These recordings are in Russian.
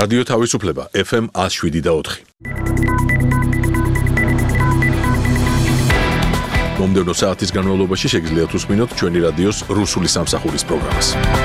რადიო თავისუფლება FM 107.4. მომდევნო საათის განმავლობაში შეგიძლიათ უსმინოთ ჩვენი რადიოს რუსული სამსახურის პროგრამას.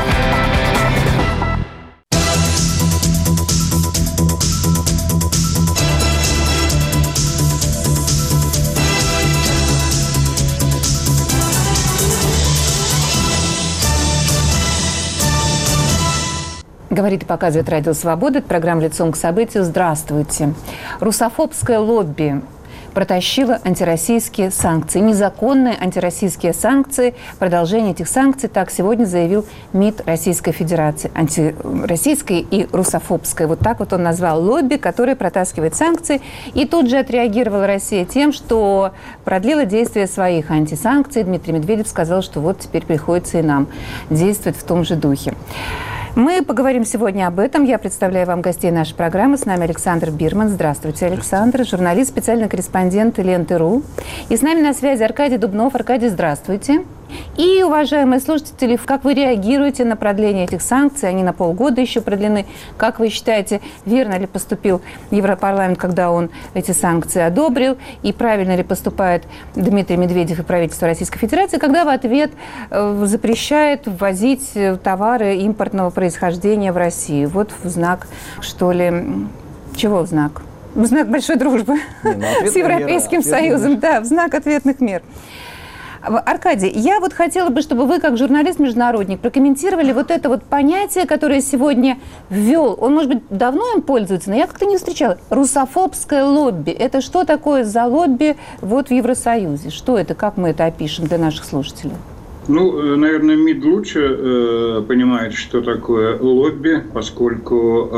Говорит и показывает Радио Свобода. Это программа «Лицом к событию». Здравствуйте. Русофобское лобби протащило антироссийские санкции. Незаконные антироссийские санкции. Продолжение этих санкций, так сегодня заявил МИД Российской Федерации. Антироссийское и русофобское. Вот так вот он назвал лобби, которое протаскивает санкции. И тут же отреагировала Россия тем, что продлила действие своих антисанкций. Дмитрий Медведев сказал, что вот теперь приходится и нам действовать в том же духе. Мы поговорим сегодня об этом. Я представляю вам гостей нашей программы. С нами Александр Бирман. Здравствуйте, Александр. Журналист, специальный корреспондент Ленты.ру. И с нами на связи Аркадий Дубнов. Аркадий, здравствуйте. И, уважаемые слушатели, как вы реагируете на продление этих санкций? Они на полгода еще продлены. Как вы считаете, верно ли поступил Европарламент, когда он эти санкции одобрил? И правильно ли поступает Дмитрий Медведев и правительство Российской Федерации, когда в ответ запрещает ввозить товары импортного происхождения в Россию? Вот в знак, что ли... Чего в знак? В знак большой дружбы с Европейским Союзом. Да, в знак ответных мер. Аркадий, я вот хотела бы, чтобы вы, как журналист-международник, прокомментировали вот это вот понятие, которое сегодня ввел. Он, может быть, давно им пользуется, но я как-то не встречала. Русофобское лобби. Это что такое за лобби вот в Евросоюзе? Что это? Как мы это опишем для наших слушателей? Ну, наверное, МИД лучше понимает, что такое лобби, поскольку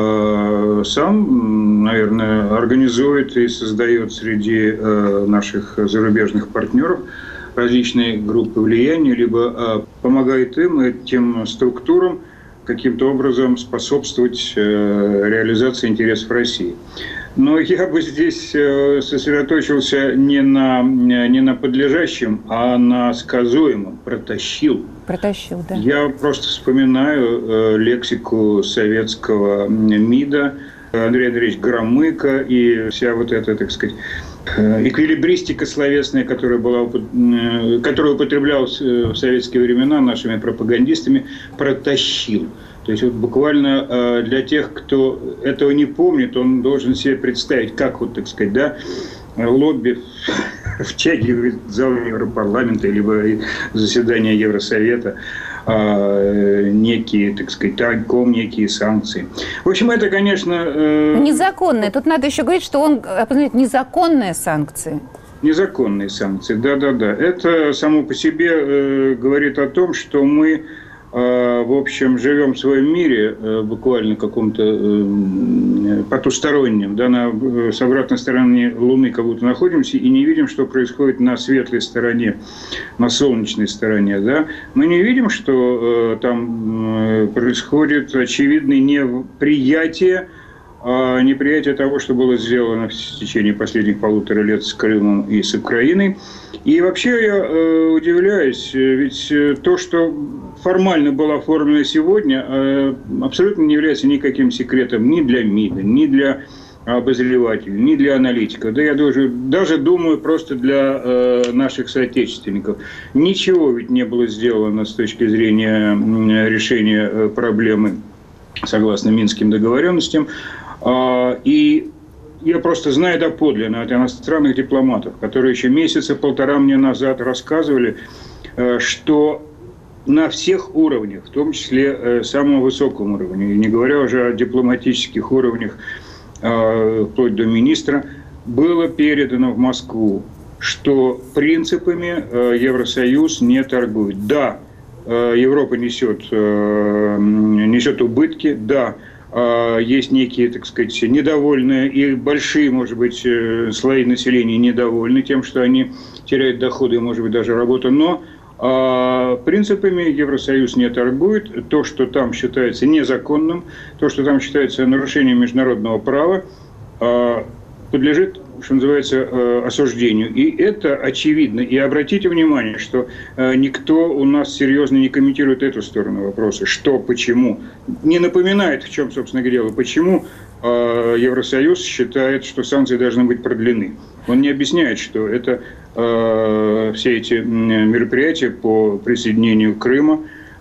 сам, наверное, организует и создает среди наших зарубежных партнеров различные группы влияния, либо помогает им, этим структурам, каким-то образом способствовать реализации интересов России. Но я бы здесь сосредоточился не на подлежащем, а на сказуемом. Протащил. Протащил, да. Я просто вспоминаю лексику советского МИДа, Андрей Андреевич Громыко и вся вот эта, так сказать, эквилибристика словесная, которая употреблялась в советские времена нашими пропагандистами, протащил. То есть вот буквально для тех, кто этого не помнит, он должен себе представить, как вот, так сказать, да, лобби втягивает зал Европарламента либо заседания Евросовета, некие, так сказать, тайком некие санкции. В общем, это, конечно... Незаконные. Тут надо еще говорить, что он определяет незаконные санкции. Незаконные санкции, да-да-да. Это само по себе говорит о том, что мы, в общем, живем в своем мире, буквально каком-то потустороннем, да, с обратной стороны Луны как будто находимся и не видим, что происходит на светлой стороне, на солнечной стороне. Да. Мы не видим, что там происходит очевидное неприятие того, что было сделано в течение последних 1,5 лет с Крымом и с Украиной. И вообще я удивляюсь, ведь то, что формально было оформлено сегодня, абсолютно не является никаким секретом ни для МИДа, ни для обозревателей, ни для аналитиков. Да я даже думаю, просто для наших соотечественников. Ничего ведь не было сделано с точки зрения решения проблемы согласно Минским договоренностям. И я просто знаю доподлинно от иностранных дипломатов, которые еще месяца полтора мне назад рассказывали, что на всех уровнях, в том числе самом высоком уровне, и не говоря уже о дипломатических уровнях, вплоть до министра, было передано в Москву, что принципами Евросоюз не торгует. Да, Европа несет убытки, да, есть некие, так сказать, недовольные и большие, может быть, слои населения недовольны тем, что они теряют доходы и, может быть, даже работу. Но принципами Евросоюз не торгует. То, что там считается незаконным, то, что там считается нарушением международного права, подлежит что называется, осуждению. И это очевидно. И обратите внимание, что никто у нас серьезно не комментирует эту сторону вопроса. Что, почему. Не напоминает, в чем, собственно говоря, почему Евросоюз считает, что санкции должны быть продлены. Он не объясняет, что это все эти мероприятия по присоединению Крыма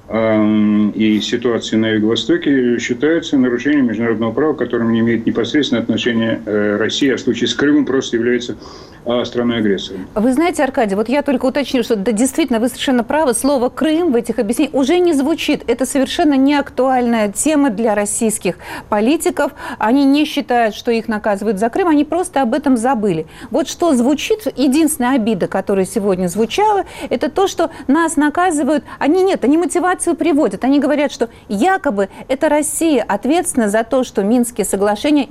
и ситуации на Юго-Востоке считаются нарушением международного права, к которым не имеет непосредственное отношение Россия, а в случае с Крымом просто является страной-агрессором. Вы знаете, Аркадий, вот я только уточню, что да, действительно, вы совершенно правы, слово «Крым» в этих объяснениях уже не звучит. Это совершенно не актуальная тема для российских политиков. Они не считают, что их наказывают за Крым, они просто об этом забыли. Вот что звучит, единственная обида, которая сегодня звучала, это то, что нас наказывают. Они мотивацию приводят. Они говорят, что якобы это Россия ответственна за то, что Минские соглашения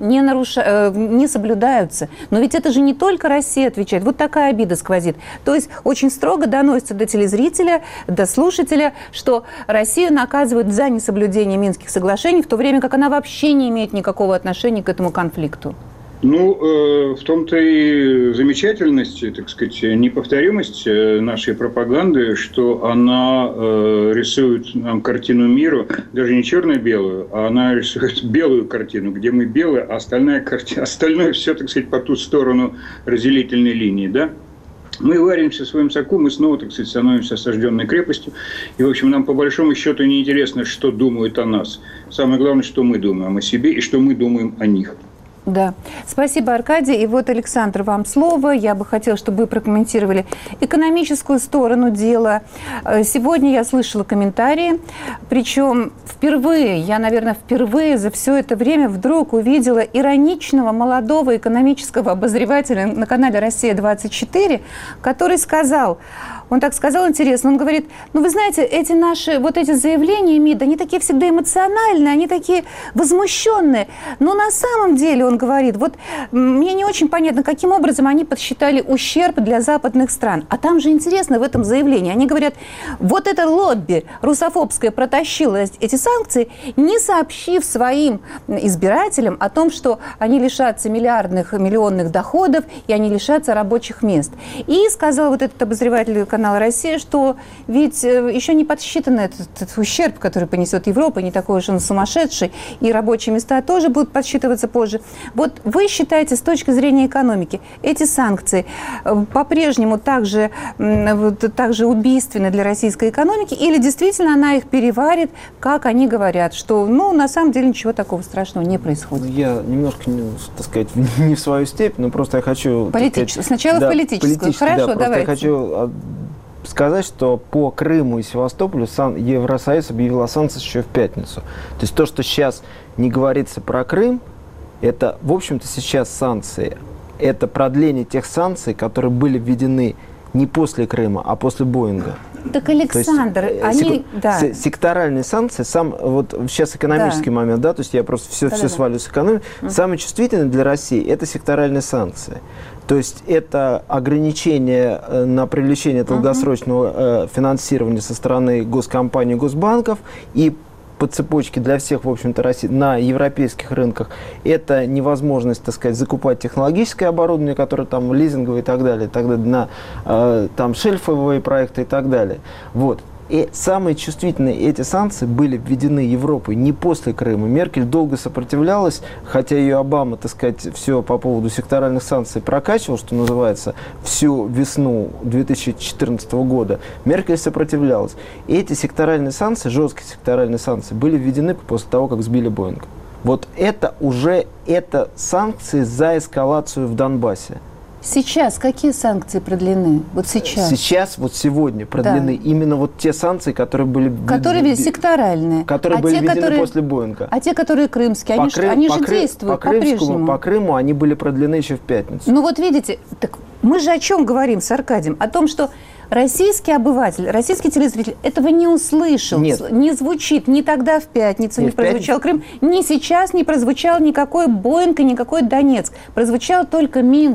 не соблюдаются. Но ведь это же не только Россия отвечает. Вот такая обида сквозит. То есть очень строго доносится до телезрителя, до слушателя, что Россию наказывают за несоблюдение Минских соглашений, в то время как она вообще не имеет никакого отношения к этому конфликту. Ну, в том-то и замечательность, так сказать, неповторимость нашей пропаганды, что она рисует нам картину мира, даже не черно-белую, а она рисует белую картину, где мы белые, а остальное все, так сказать, по ту сторону разделительной линии, да? Мы варимся в своем соку, мы снова, так сказать, становимся осажденной крепостью. И, в общем, нам по большому счету не интересно, что думают о нас. Самое главное, что мы думаем о себе и что мы думаем о них. Да. Спасибо, Аркадий. И вот, Александр, вам слово. Я бы хотела, чтобы вы прокомментировали экономическую сторону дела. Сегодня я слышала комментарии, причем я, наверное, впервые за все это время вдруг увидела ироничного молодого экономического обозревателя на канале «Россия-24», который сказал, он так сказал интересно, он говорит, вы знаете, эти наши вот эти заявления МИД, они такие всегда эмоциональные, они такие возмущенные, но на самом деле, он говорит, вот мне не очень понятно, каким образом они подсчитали ущерб для западных стран. А там же интересно в этом заявлении, они говорят, вот это лобби русофобское протащило эти санкции, не сообщив своим избирателям о том, что они лишатся миллионных доходов, и они лишатся рабочих мест. И сказал вот этот обозреватель канала «Россия», что ведь еще не подсчитан этот ущерб, который понесет Европа, не такой уж он сумасшедший, и рабочие места тоже будут подсчитываться позже. Вот вы считаете, с точки зрения экономики, эти санкции по-прежнему также убийственны для российской экономики, или действительно она их переварит, как они говорят, что, на самом деле ничего такого страшного не происходит? Я немножко, так сказать, не в свою степень, но просто я хочу... Сначала в политическую. Хорошо, да, давайте. Я хочу сказать, что по Крыму и Севастополю Евросоюз объявил о санкциях еще в пятницу. То есть то, что сейчас не говорится про Крым, это, в общем-то, сейчас санкции. Это продление тех санкций, которые были введены не после Крыма, а после Боинга. Так, Александр, секторальные санкции, вот сейчас экономический момент, да, то есть я просто все свалю с экономики. Самое чувствительное для России – это секторальные санкции. То есть это ограничение на привлечение долгосрочного финансирования со стороны госкомпаний, госбанков и по цепочке для всех, в общем-то, России на европейских рынках. Это невозможность, так сказать, закупать технологическое оборудование, которое там лизинговое и так далее, на там шельфовые проекты и так далее. Вот. И самые чувствительные эти санкции были введены Европой не после Крыма. Меркель долго сопротивлялась, хотя ее Обама, так сказать, все по поводу секторальных санкций прокачивал, что называется, всю весну 2014 года. Меркель сопротивлялась. И эти секторальные санкции, жесткие секторальные санкции, были введены после того, как сбили Боинг. Вот это уже санкции за эскалацию в Донбассе. Сейчас какие санкции продлены? Вот сейчас? Сейчас, вот сегодня продлены именно вот те санкции, которые были... Которые секторальные. Которые были введены после Боинга. А те, которые крымские, они же действуют по-прежнему. По Крыму они были продлены еще в пятницу. Ну вот видите, так мы же о чем говорим с Аркадием? О том, что российский обыватель, российский телезритель этого не услышал. Нет. Не звучит ни тогда в пятницу, не прозвучал Крым, ни сейчас не прозвучал никакой Боинг и никакой Донецк. Прозвучал только Минск.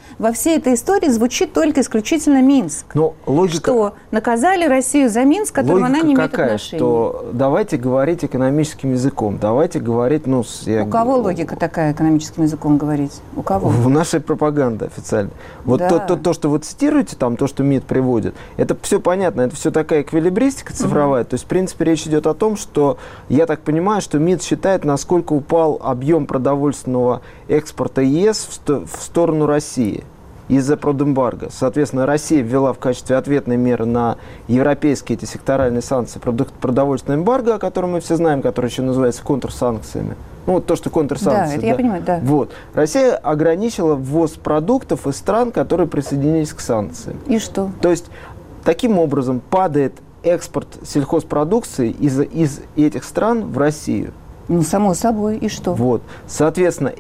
во всей этой истории звучит только исключительно Минск. Но логика... Что наказали Россию за Минск, к которому она не имеет отношения. Что давайте говорить экономическим языком, давайте говорить... У кого логика такая экономическим языком говорить? У кого? В нашей пропаганде официально. Вот да. то, что вы цитируете, там, то, что МИД приводит, это все понятно, это все такая эквилибристика цифровая. То есть, в принципе, речь идет о том, что, я так понимаю, что МИД считает, насколько упал объем продовольственного экспорта ЕС в сторону России из-за продэмбарго. Соответственно, Россия ввела в качестве ответной меры на европейские эти секторальные санкции продовольственное эмбарго, о котором мы все знаем, которое еще называется контрсанкциями. Ну, вот то, что контрсанкции. Да, это я понимаю, да. Вот. Россия ограничила ввоз продуктов из стран, которые присоединились к санкциям. И что? То есть, таким образом, падает экспорт сельхозпродукции из этих стран в Россию. Ну, само собой. И что? Вот. Соответственно,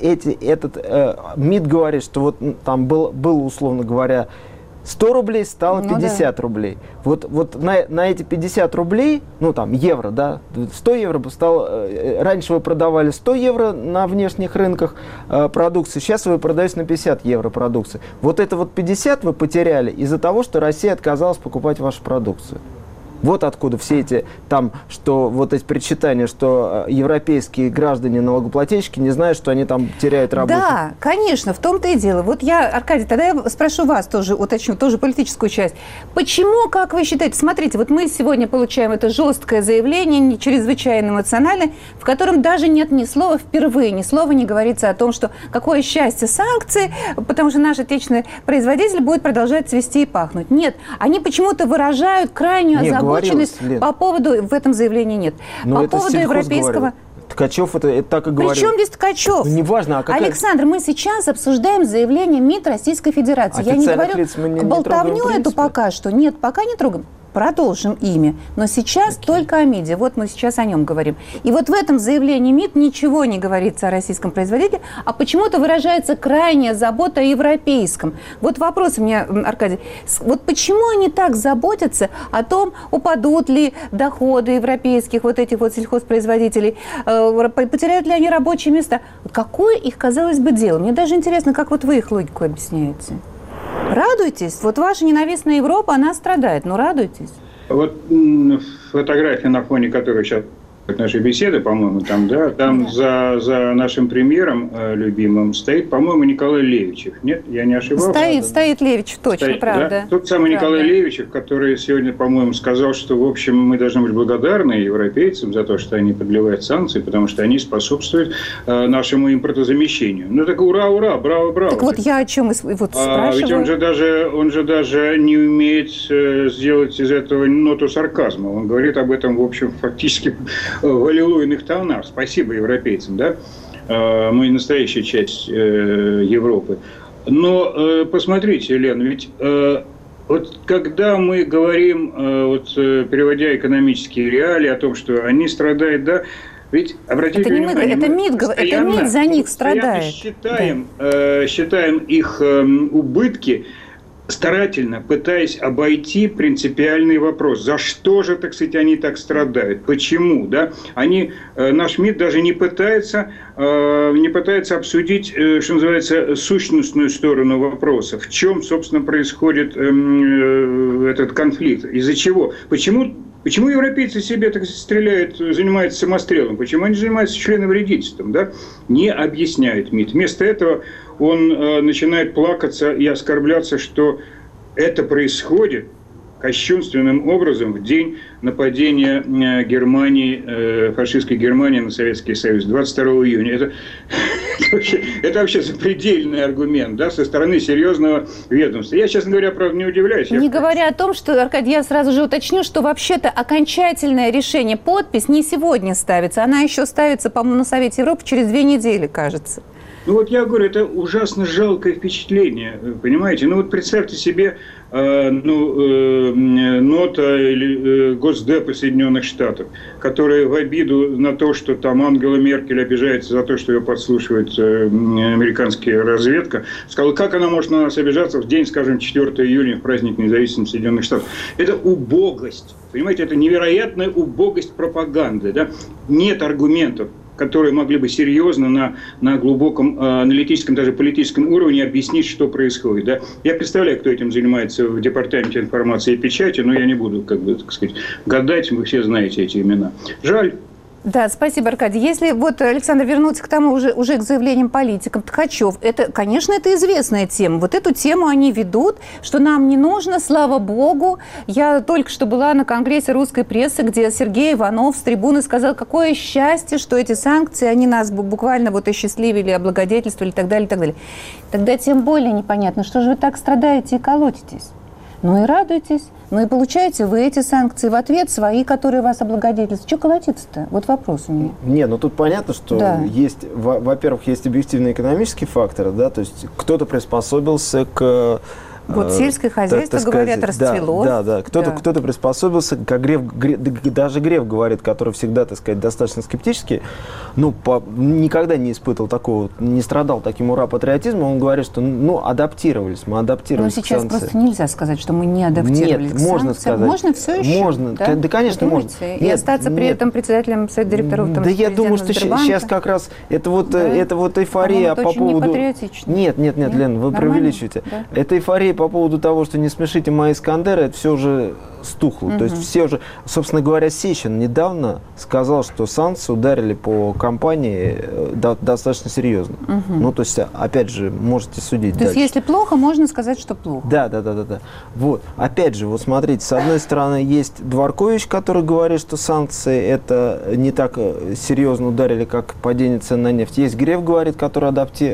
МИД говорит, что вот там было, условно говоря, 100 рублей стало 50 рублей. Вот на эти 50 рублей, ну там евро, да, 100 евро стало... Раньше вы продавали 100 евро на внешних рынках продукции, сейчас вы продаете на 50 евро продукции. Вот это вот 50 вы потеряли из-за того, что Россия отказалась покупать вашу продукцию. Вот откуда все эти, там, что вот эти причитания, что европейские граждане, налогоплательщики не знают, что они там теряют работу. Да, конечно, в том-то и дело. Вот я, Аркадий, тогда я спрошу вас тоже, уточню, тоже политическую часть. Почему, как вы считаете, смотрите, вот мы сегодня получаем это жесткое заявление, чрезвычайно эмоциональное, в котором даже нет ни слова впервые, ни слова не говорится о том, что какое счастье санкции, потому что наш отечественный производитель будет продолжать цвести и пахнуть. Нет, они почему-то выражают крайнюю озабоченность по поводу, в этом заявлении нет, но по поводу европейского... Ткачев это так и говорил. Причем здесь Ткачев? Ну, неважно, а какая... Александр, мы сейчас обсуждаем заявление МИД Российской Федерации. Я не говорю болтовню эту пока что. Нет, пока не трогаем. Продолжим ими. Но сейчас только о МИДе. Вот мы сейчас о нем говорим. И вот в этом заявлении МИД ничего не говорится о российском производителе, а почему-то выражается крайняя забота о европейском. Вот вопрос у меня, Аркадий. Вот почему они так заботятся о том, упадут ли доходы европейских вот этих вот сельхозпроизводителей, потеряют ли они рабочие места? Какое их, казалось бы, дело? Мне даже интересно, как вот вы их логику объясняете. Радуйтесь. Вот ваша ненавистная Европа, она страдает. Но радуйтесь. Вот фотография, на фоне которой сейчас нашей беседы, по-моему, там, да, там за нашим премьером любимым стоит, по-моему, Николай Левичев. Нет, я не ошибался? Стоит Левичев, точно, стоит, правда. Да? Тот самый Николай Левичев, который сегодня, по-моему, сказал, что, в общем, мы должны быть благодарны европейцам за то, что они продлевают санкции, потому что они способствуют нашему импортозамещению. Ну, так ура, ура, браво, браво. Так вот я о чем вот спрашиваю. Ведь он же даже не умеет сделать из этого ноту сарказма. Он говорит об этом, в общем, фактически в аллилуйных тонах. Спасибо европейцам, да? Мы настоящая часть Европы. Но посмотрите, Лен, ведь вот когда мы говорим, вот переводя экономические реалии о том, что они страдают, да, ведь обратите внимание, это МИД за них страдает. Считаем их убытки, старательно пытаясь обойти принципиальный вопрос. За что же, так сказать, они так страдают? Почему? Да? Наш МИД даже не пытается обсудить, что называется, сущностную сторону вопроса. В чем, собственно, происходит этот конфликт? Из-за чего? Почему европейцы себе так стреляют, занимаются самострелом? Почему они занимаются членовредительством? Да? Не объясняет МИД. Вместо этого он начинает плакаться и оскорбляться, что это происходит кощунственным образом в день нападения Германии, фашистской Германии на Советский Союз, 22 июня. Это вообще запредельный аргумент, да, со стороны серьезного ведомства. Я, честно говоря, правда, не удивляюсь. Не говоря о том, что, Аркадий, я сразу же уточню, что вообще-то окончательное решение, подпись не сегодня ставится, она еще ставится, по-моему, на Совете Европы через 2 недели, кажется. Ну вот я говорю, это ужасно жалкое впечатление, понимаете? Ну вот представьте себе нота или Госдепа Соединенных Штатов, которая в обиду на то, что там Ангела Меркель обижается за то, что ее подслушивает американская разведка, сказала, как она может на нас обижаться в день, скажем, 4 июня, в праздник независимости Соединенных Штатов. Это убогость, понимаете, это невероятная убогость пропаганды, да? Нет аргументов которые могли бы серьезно на глубоком аналитическом, даже политическом уровне объяснить, что происходит. Да? Я представляю, кто этим занимается в Департаменте информации и печати, но я не буду, гадать, вы все знаете эти имена. Жаль. Да, спасибо, Аркадий. Если Александр, вернуться к тому уже к заявлениям политиков, Ткачев, конечно, это известная тема. Вот эту тему они ведут, что нам не нужно, слава богу. Я только что была на конгрессе русской прессы, где Сергей Иванов с трибуны сказал, какое счастье, что эти санкции, они нас буквально осчастливили, облагодетельствовали и так далее, и так далее. Тогда тем более непонятно, что же вы так страдаете и колотитесь. Ну и радуйтесь, ну и получаете вы эти санкции в ответ свои, которые вас облагодетельствуют. Что колотиться-то? Вот вопрос у меня. Не, ну тут понятно, что есть, во-первых, есть объективные экономические факторы, да, то есть кто-то приспособился к... сельское хозяйство, говорят, расцвело. Да. Кто-то приспособился, как даже Греф говорит, который всегда, достаточно скептически, никогда не испытывал такого, не страдал таким ура-патриотизмом, он говорит, что, адаптировались, мы адаптировались к санкциям. Но сейчас просто нельзя сказать, что мы не адаптировались к санкциям. Можно сказать. Можно все еще? Можно, да, конечно, можно. И остаться при этом председателем совета директоров Да я думаю, что сейчас как раз это эйфория по поводу... Нет, Лен, вы преувеличиваете. Это эйфория по поводу того, что не смешите мои Искандеры, это все уже стухло. То есть все уже, собственно говоря, Сечин недавно сказал, что санкции ударили по компании достаточно серьезно. То есть, опять же, можете судить дальше. То есть, если плохо, можно сказать, что плохо. Да. Вот, опять же, смотрите, с одной стороны, есть Дворкович, который говорит, что санкции это не так серьезно ударили, как падение цен на нефть. Есть Греф, говорит, который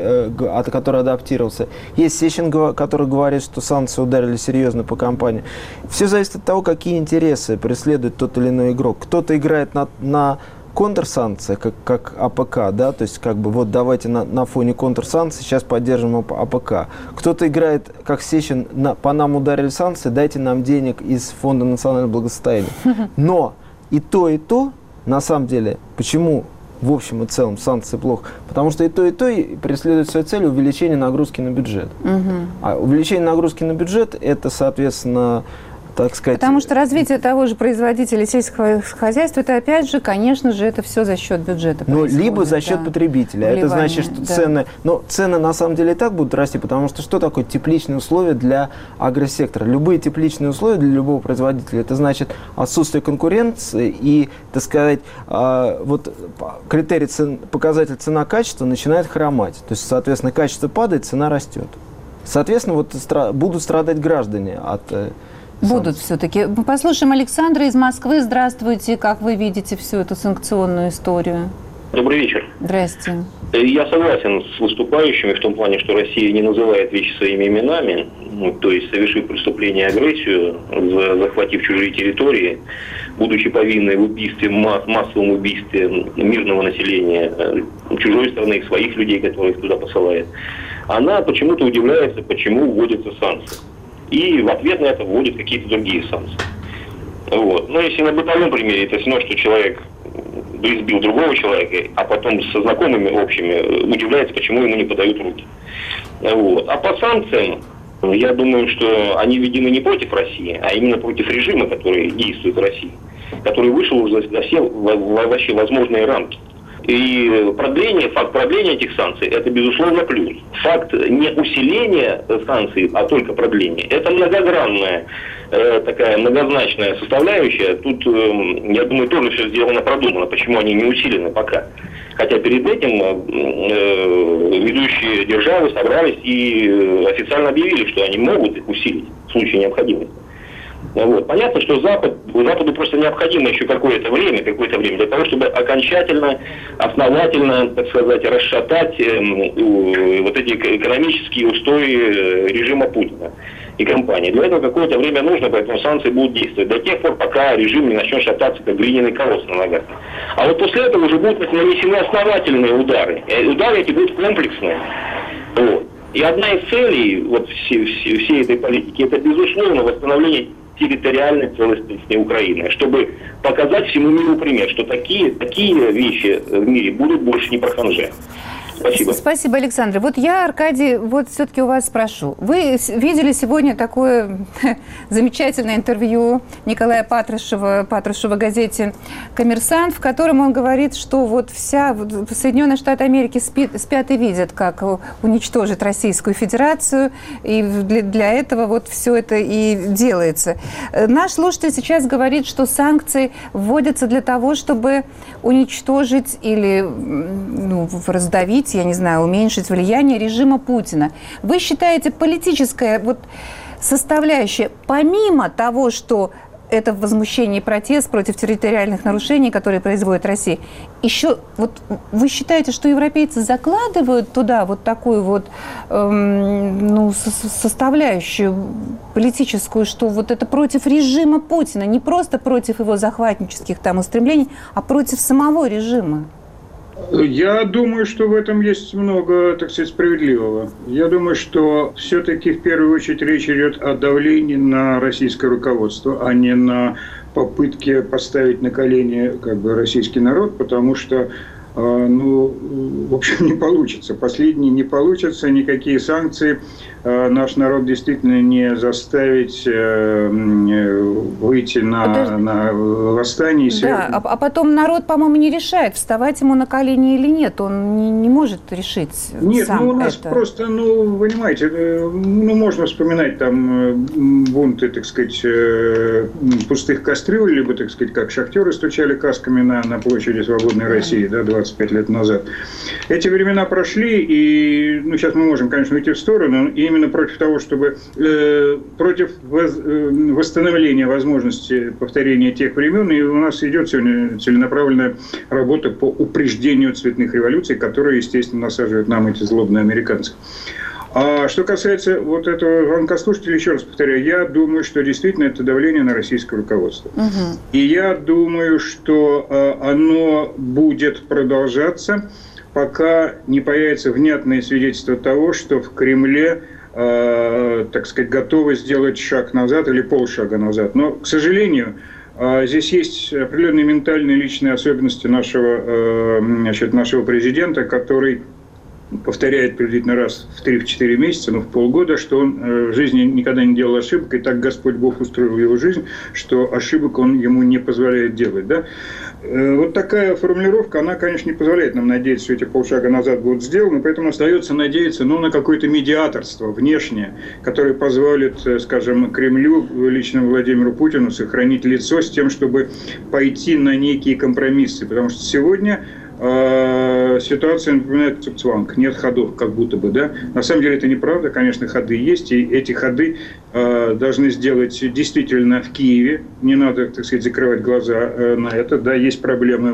адаптировался. Есть Сечин, который говорит, что санкции ударили серьезно по компании. Все зависит от того, какие интересы преследует тот или иной игрок. Кто-то играет на контрсанкциях, как АПК, да, то есть давайте на фоне контрсанкций сейчас поддержим АПК. Кто-то играет, как Сечин, по нам ударили санкции, дайте нам денег из Фонда национального благосостояния. Но и то, на самом деле, почему в общем и целом санкции плохо? Потому что и то преследует свою цель увеличение нагрузки на бюджет. А увеличение нагрузки на бюджет, это, соответственно, так сказать... Потому что развитие того же производителя сельского хозяйства, это опять же, конечно же, это все за счет бюджета. Либо за счет потребителя. Это значит, что цены... Но цены на самом деле и так будут расти, потому что такое тепличные условия для агросектора? Любые тепличные условия для любого производителя, это значит отсутствие конкуренции и, так сказать, критерий показатель цена-качество начинает хромать. То есть, соответственно, качество падает, цена растет. Соответственно, будут страдать граждане от... Будут все-таки. Послушаем Александра из Москвы. Здравствуйте. Как вы видите всю эту санкционную историю? Добрый вечер. Здрасте. Я согласен с выступающими в том плане, что Россия не называет вещи своими именами, то есть совершив преступление и агрессию, захватив чужие территории, будучи повинной в убийстве, массовом убийстве мирного населения, чужой страны, своих людей, которых туда посылает, она почему-то удивляется, почему вводятся санкции. И в ответ на это вводят какие-то другие санкции. Но если на бытовом примере, это все равно, что человек избил другого человека, а потом со знакомыми общими удивляется, почему ему не подают руки. А по санкциям, я думаю, что они введены не против России, а именно против режима, который действует в России, который вышел уже за все вообще возможные рамки. И факт продления этих санкций – это, безусловно, плюс. Факт не усиления санкций, а только продления – это многогранная, такая многозначная составляющая. Тут, я думаю, тоже все сделано продумано, почему они не усилены пока. Хотя перед этим ведущие державы собрались и официально объявили, что они могут их усилить в случае необходимости. Понятно, что Западу просто необходимо еще какое-то время для того, чтобы окончательно, основательно, так сказать, расшатать эти экономические устои режима Путина и компании. Для этого какое-то время нужно, поэтому санкции будут действовать до тех пор, пока режим не начнет шататься, как глиняный колосс на ногах. А после этого уже будут нанесены основательные удары. И удары эти будут комплексные. И одна из целей всей этой политики – это, безусловно, восстановление территориальной целостности Украины, чтобы показать всему миру пример, что такие вещи в мире будут больше не про ханже. Спасибо. Спасибо, Александр. Вот я, Аркадий, вот все-таки у вас спрошу. Вы видели сегодня такое замечательное интервью Николая Патрушева в газете «Коммерсант», в котором он говорит, что вот Соединенные Штаты Америки спят и видят, как уничтожить Российскую Федерацию, и для этого вот все это и делается. Наш слушатель сейчас говорит, что санкции вводятся для того, чтобы уничтожить или раздавить, я не знаю, уменьшить влияние режима Путина. Вы считаете, политическая составляющая, помимо того, что это возмущение и протест против территориальных нарушений, которые производит Россия, еще вы считаете, что европейцы закладывают туда вот такую составляющую политическую, что вот это против режима Путина, не просто против его захватнических устремлений, а против самого режима? Я думаю, что в этом есть много, так сказать, справедливого. Я думаю, что все-таки в первую очередь речь идет о давлении на российское руководство, а не на попытке поставить на колени российский народ, потому что в общем, не получится. Последние не получится, никакие санкции наш народ действительно не заставить выйти на восстание. Да, а потом народ, по-моему, не решает, вставать ему на колени или нет. Он не может решить сам. Нет, у нас просто, понимаете, можно вспоминать там бунты, так сказать, пустых кастрюль, либо, так сказать, как шахтеры стучали касками на площади Свободной России, 25 лет назад. Эти времена прошли, и сейчас мы можем, конечно, уйти в сторону, и именно против того, чтобы против восстановления возможности повторения тех времен, и у нас идет сегодня целенаправленная работа по упреждению цветных революций, которые, естественно, насаживают нам эти злобные американцы. А что касается этого звонка слушателя, еще раз повторяю, я думаю, что действительно это давление на российское руководство. Угу. И я думаю, что оно будет продолжаться, пока не появится внятное свидетельство того, что в Кремле, так сказать, готовы сделать шаг назад или полшага назад. Но, к сожалению, здесь есть определенные ментальные личные особенности нашего президента, который повторяет приблизительно раз в 3-4 месяца, в полгода, что он в жизни никогда не делал ошибок, и так Господь Бог устроил его жизнь, что ошибок он ему не позволяет делать. Да? Вот такая формулировка, она, конечно, не позволяет нам надеяться, что эти полшага назад будут сделаны, поэтому остается надеяться на какое-то медиаторство внешнее, которое позволит, скажем, Кремлю, лично Владимиру Путину, сохранить лицо с тем, чтобы пойти на некие компромиссы. Потому что сегодня ситуация напоминает цуцванг. Нет ходов, как будто бы, да. На самом деле это неправда, конечно, ходы есть, и эти ходы должны сделать действительно в Киеве. Не надо, так сказать, закрывать глаза на это. Да, есть проблемы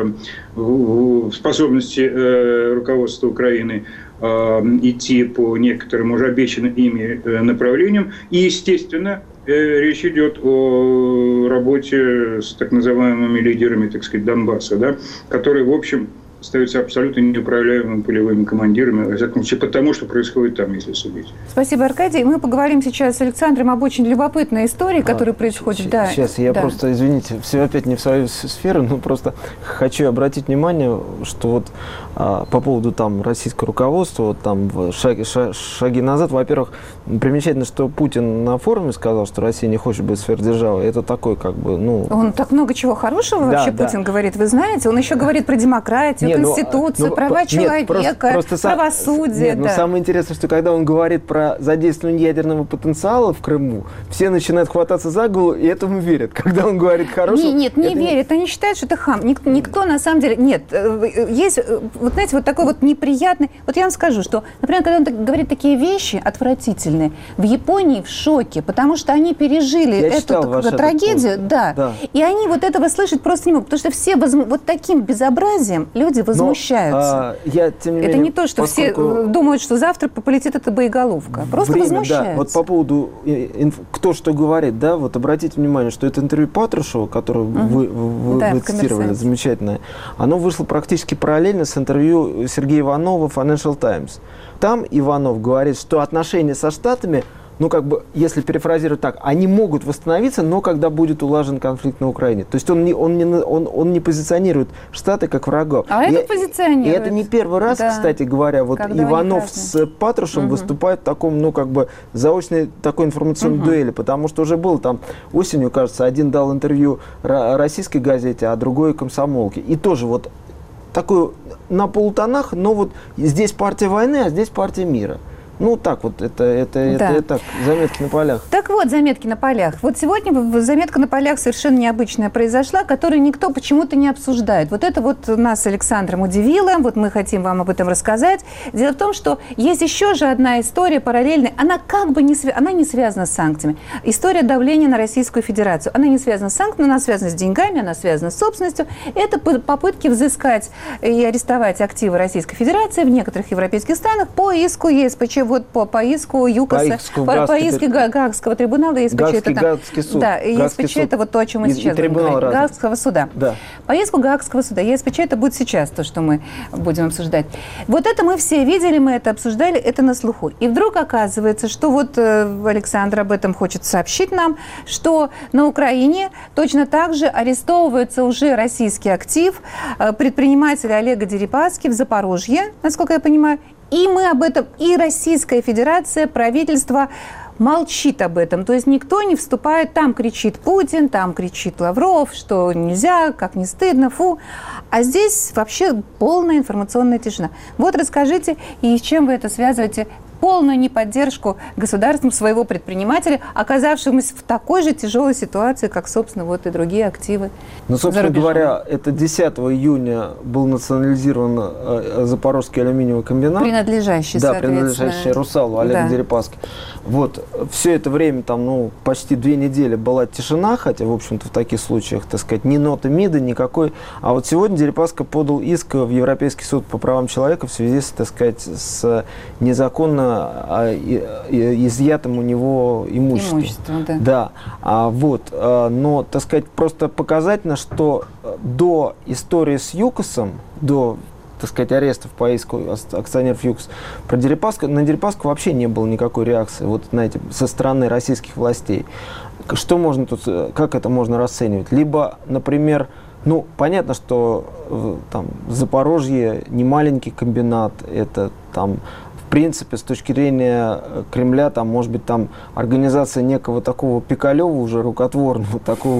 в способности руководства Украины идти по некоторым уже обещанным ими направлениям. И, естественно, речь идет о работе с так называемыми лидерами, так сказать, Донбасса, да, которые, в общем, остаются абсолютно неуправляемыми полевыми командирами, во всяком случае, потому что происходит там, если судить. Спасибо, Аркадий. Мы поговорим сейчас с Александром об очень любопытной истории, которая происходит. Сейчас я просто, извините, все опять не в свою сферу, но просто хочу обратить внимание, что по поводу российского руководства, шаги назад. Во-первых, примечательно, что Путин на форуме сказал, что Россия не хочет быть сверхдержавой. Это такой Он так много чего хорошего вообще Путин говорит, вы знаете. Он еще говорит про демократию, Конституцию, права человека, правосудие. Но самое интересное, что когда он говорит про задействование ядерного потенциала в Крыму, все начинают хвататься за голову и этому верят. Когда он говорит хорошо... Не верят. Они считают, что это хам. Никто на самом деле... Нет. Есть, знаете, такой неприятный... Я вам скажу, что, например, когда он говорит такие вещи отвратительные, в Японии в шоке, потому что они пережили эту трагедию, и они этого слышать просто не могут, потому что все таким безобразием люди возмущаются. Тем не менее, это не то, что все думают, что завтра полетит эта боеголовка. Просто возмущаются. Да. По поводу кто что говорит, обратите внимание, что это интервью Патрушева, которое вы цитировали, замечательное, оно вышло практически параллельно с интервью Сергея Иванова в Financial Times. Там Иванов говорит, что отношения со Штатами ну, как бы, если перефразировать так, они могут восстановиться, но когда будет улажен конфликт на Украине. То есть он не позиционирует Штаты как врагов. А это позиционирует. И это не первый раз, да. Кстати говоря, вот когда Иванов с Патрушем выступают в таком, ну, как бы, заочной такой информационной дуэли, потому что уже был там осенью, кажется, один дал интервью российской газете, а другой комсомолке. И тоже вот такой на полутонах, но вот здесь партия войны, а здесь партия мира. Ну, так вот, это так, заметки на полях. Так вот, заметки на полях. Вот сегодня заметка на полях совершенно необычная произошла, которую никто почему-то не обсуждает. Вот это вот нас с Александром удивило, вот мы хотим вам об этом рассказать. Дело в том, что есть еще же одна история параллельная, она как бы она не связана с санкциями. История давления на Российскую Федерацию. Она не связана с санкциями, она связана с деньгами, она связана с собственностью. Это попытки взыскать и арестовать активы Российской Федерации в некоторых европейских странах по иску ЕСПЧ. Вот по иску ЮКОСа, по иску Гаагского трибунала, Гаагский суд. Да, ЕСПЧ это вот то, о чем мы сейчас будем говорить. Гаагского суда. Да. По иску Гаагского суда. ЕСПЧ это будет сейчас то, что мы будем обсуждать. Вот это мы все видели, мы это обсуждали, это на слуху. И вдруг оказывается, что вот Александр об этом хочет сообщить нам, что на Украине точно так же арестовывается уже российский актив предпринимателя Олега Дерипаски в Запорожье, насколько я понимаю. И мы об этом, и Российская Федерация, правительство молчит об этом. То есть никто не вступает, там кричит Путин, там кричит Лавров, что нельзя, как не стыдно, фу. А здесь вообще полная информационная тишина. Вот расскажите, и с чем вы это связываете? Полную неподдержку государством своего предпринимателя, оказавшемуся в такой же тяжелой ситуации, как, собственно, вот и другие активы. Ну, собственно говоря, это 10 июня был национализирован Запорожский алюминиевый комбинат. Принадлежащий, да, принадлежащий Русалу, Олегу Дерипаски. Вот, все это время, там, ну, почти 2 недели была тишина, хотя, в общем-то, в таких случаях, так сказать, ни ноты МИДа, никакой. А вот сегодня Дерипаска подал иск в Европейский суд по правам человека в связи с, так сказать, с незаконно изъятым у него имуществом. Да. Но, так сказать, просто показательно, что до истории с ЮКОСом, до, так сказать, арестов по иску акционеров ЮКОС, на Дерипаску вообще не было никакой реакции, вот, знаете, со стороны российских властей. Что можно тут, как это можно расценивать? Либо, например, ну, понятно, что там Запорожье не маленький комбинат, это там, в принципе, с точки зрения Кремля, там, может быть, там организация некого такого Пикалева уже рукотворного, такого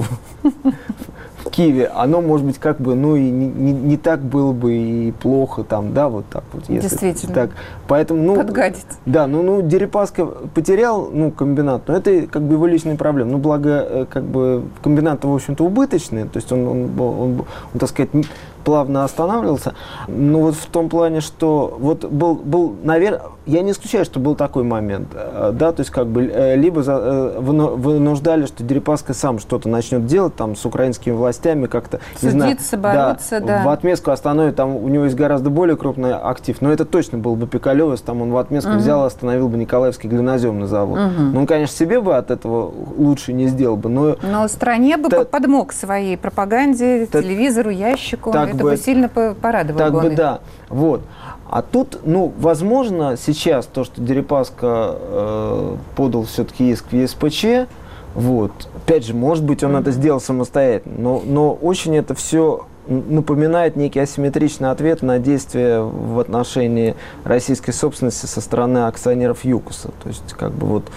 в Киеве, оно, может быть, как бы, ну, и не так было бы и плохо там, да, вот так вот. Если действительно. Так. Поэтому, ну, подгадить. Да, ну, Дерипаска потерял, ну, комбинат, но это, как бы, его личная проблема. Ну, благо, как бы, комбинат, в общем-то, убыточный, то есть он, так сказать, плавно останавливался. Ну, вот в том плане, что вот был, наверное, я не исключаю, что был такой момент, да, то есть как бы либо вынуждали, что Дерипаска сам что-то начнет делать там с украинскими властями, как-то, не знаю, бороться, да. В отместку остановит, там у него есть гораздо более крупный актив, но это точно был бы Пикалев, если там он в отместку взял и остановил бы Николаевский глиноземный завод. Ну, он, конечно, себе бы от этого лучше не сделал бы, но стране бы подмог своей пропаганде, телевизору, ящику. Это бы сильно порадовало. Так бы, да. Вот. А тут, ну, возможно, сейчас то, что Дерипаска подал все-таки иск в ЕСПЧ, вот, опять же, может быть, он это сделал самостоятельно, но очень это все напоминает некий асимметричный ответ на действия в отношении российской собственности со стороны акционеров ЮКОСа. То есть, как бы вот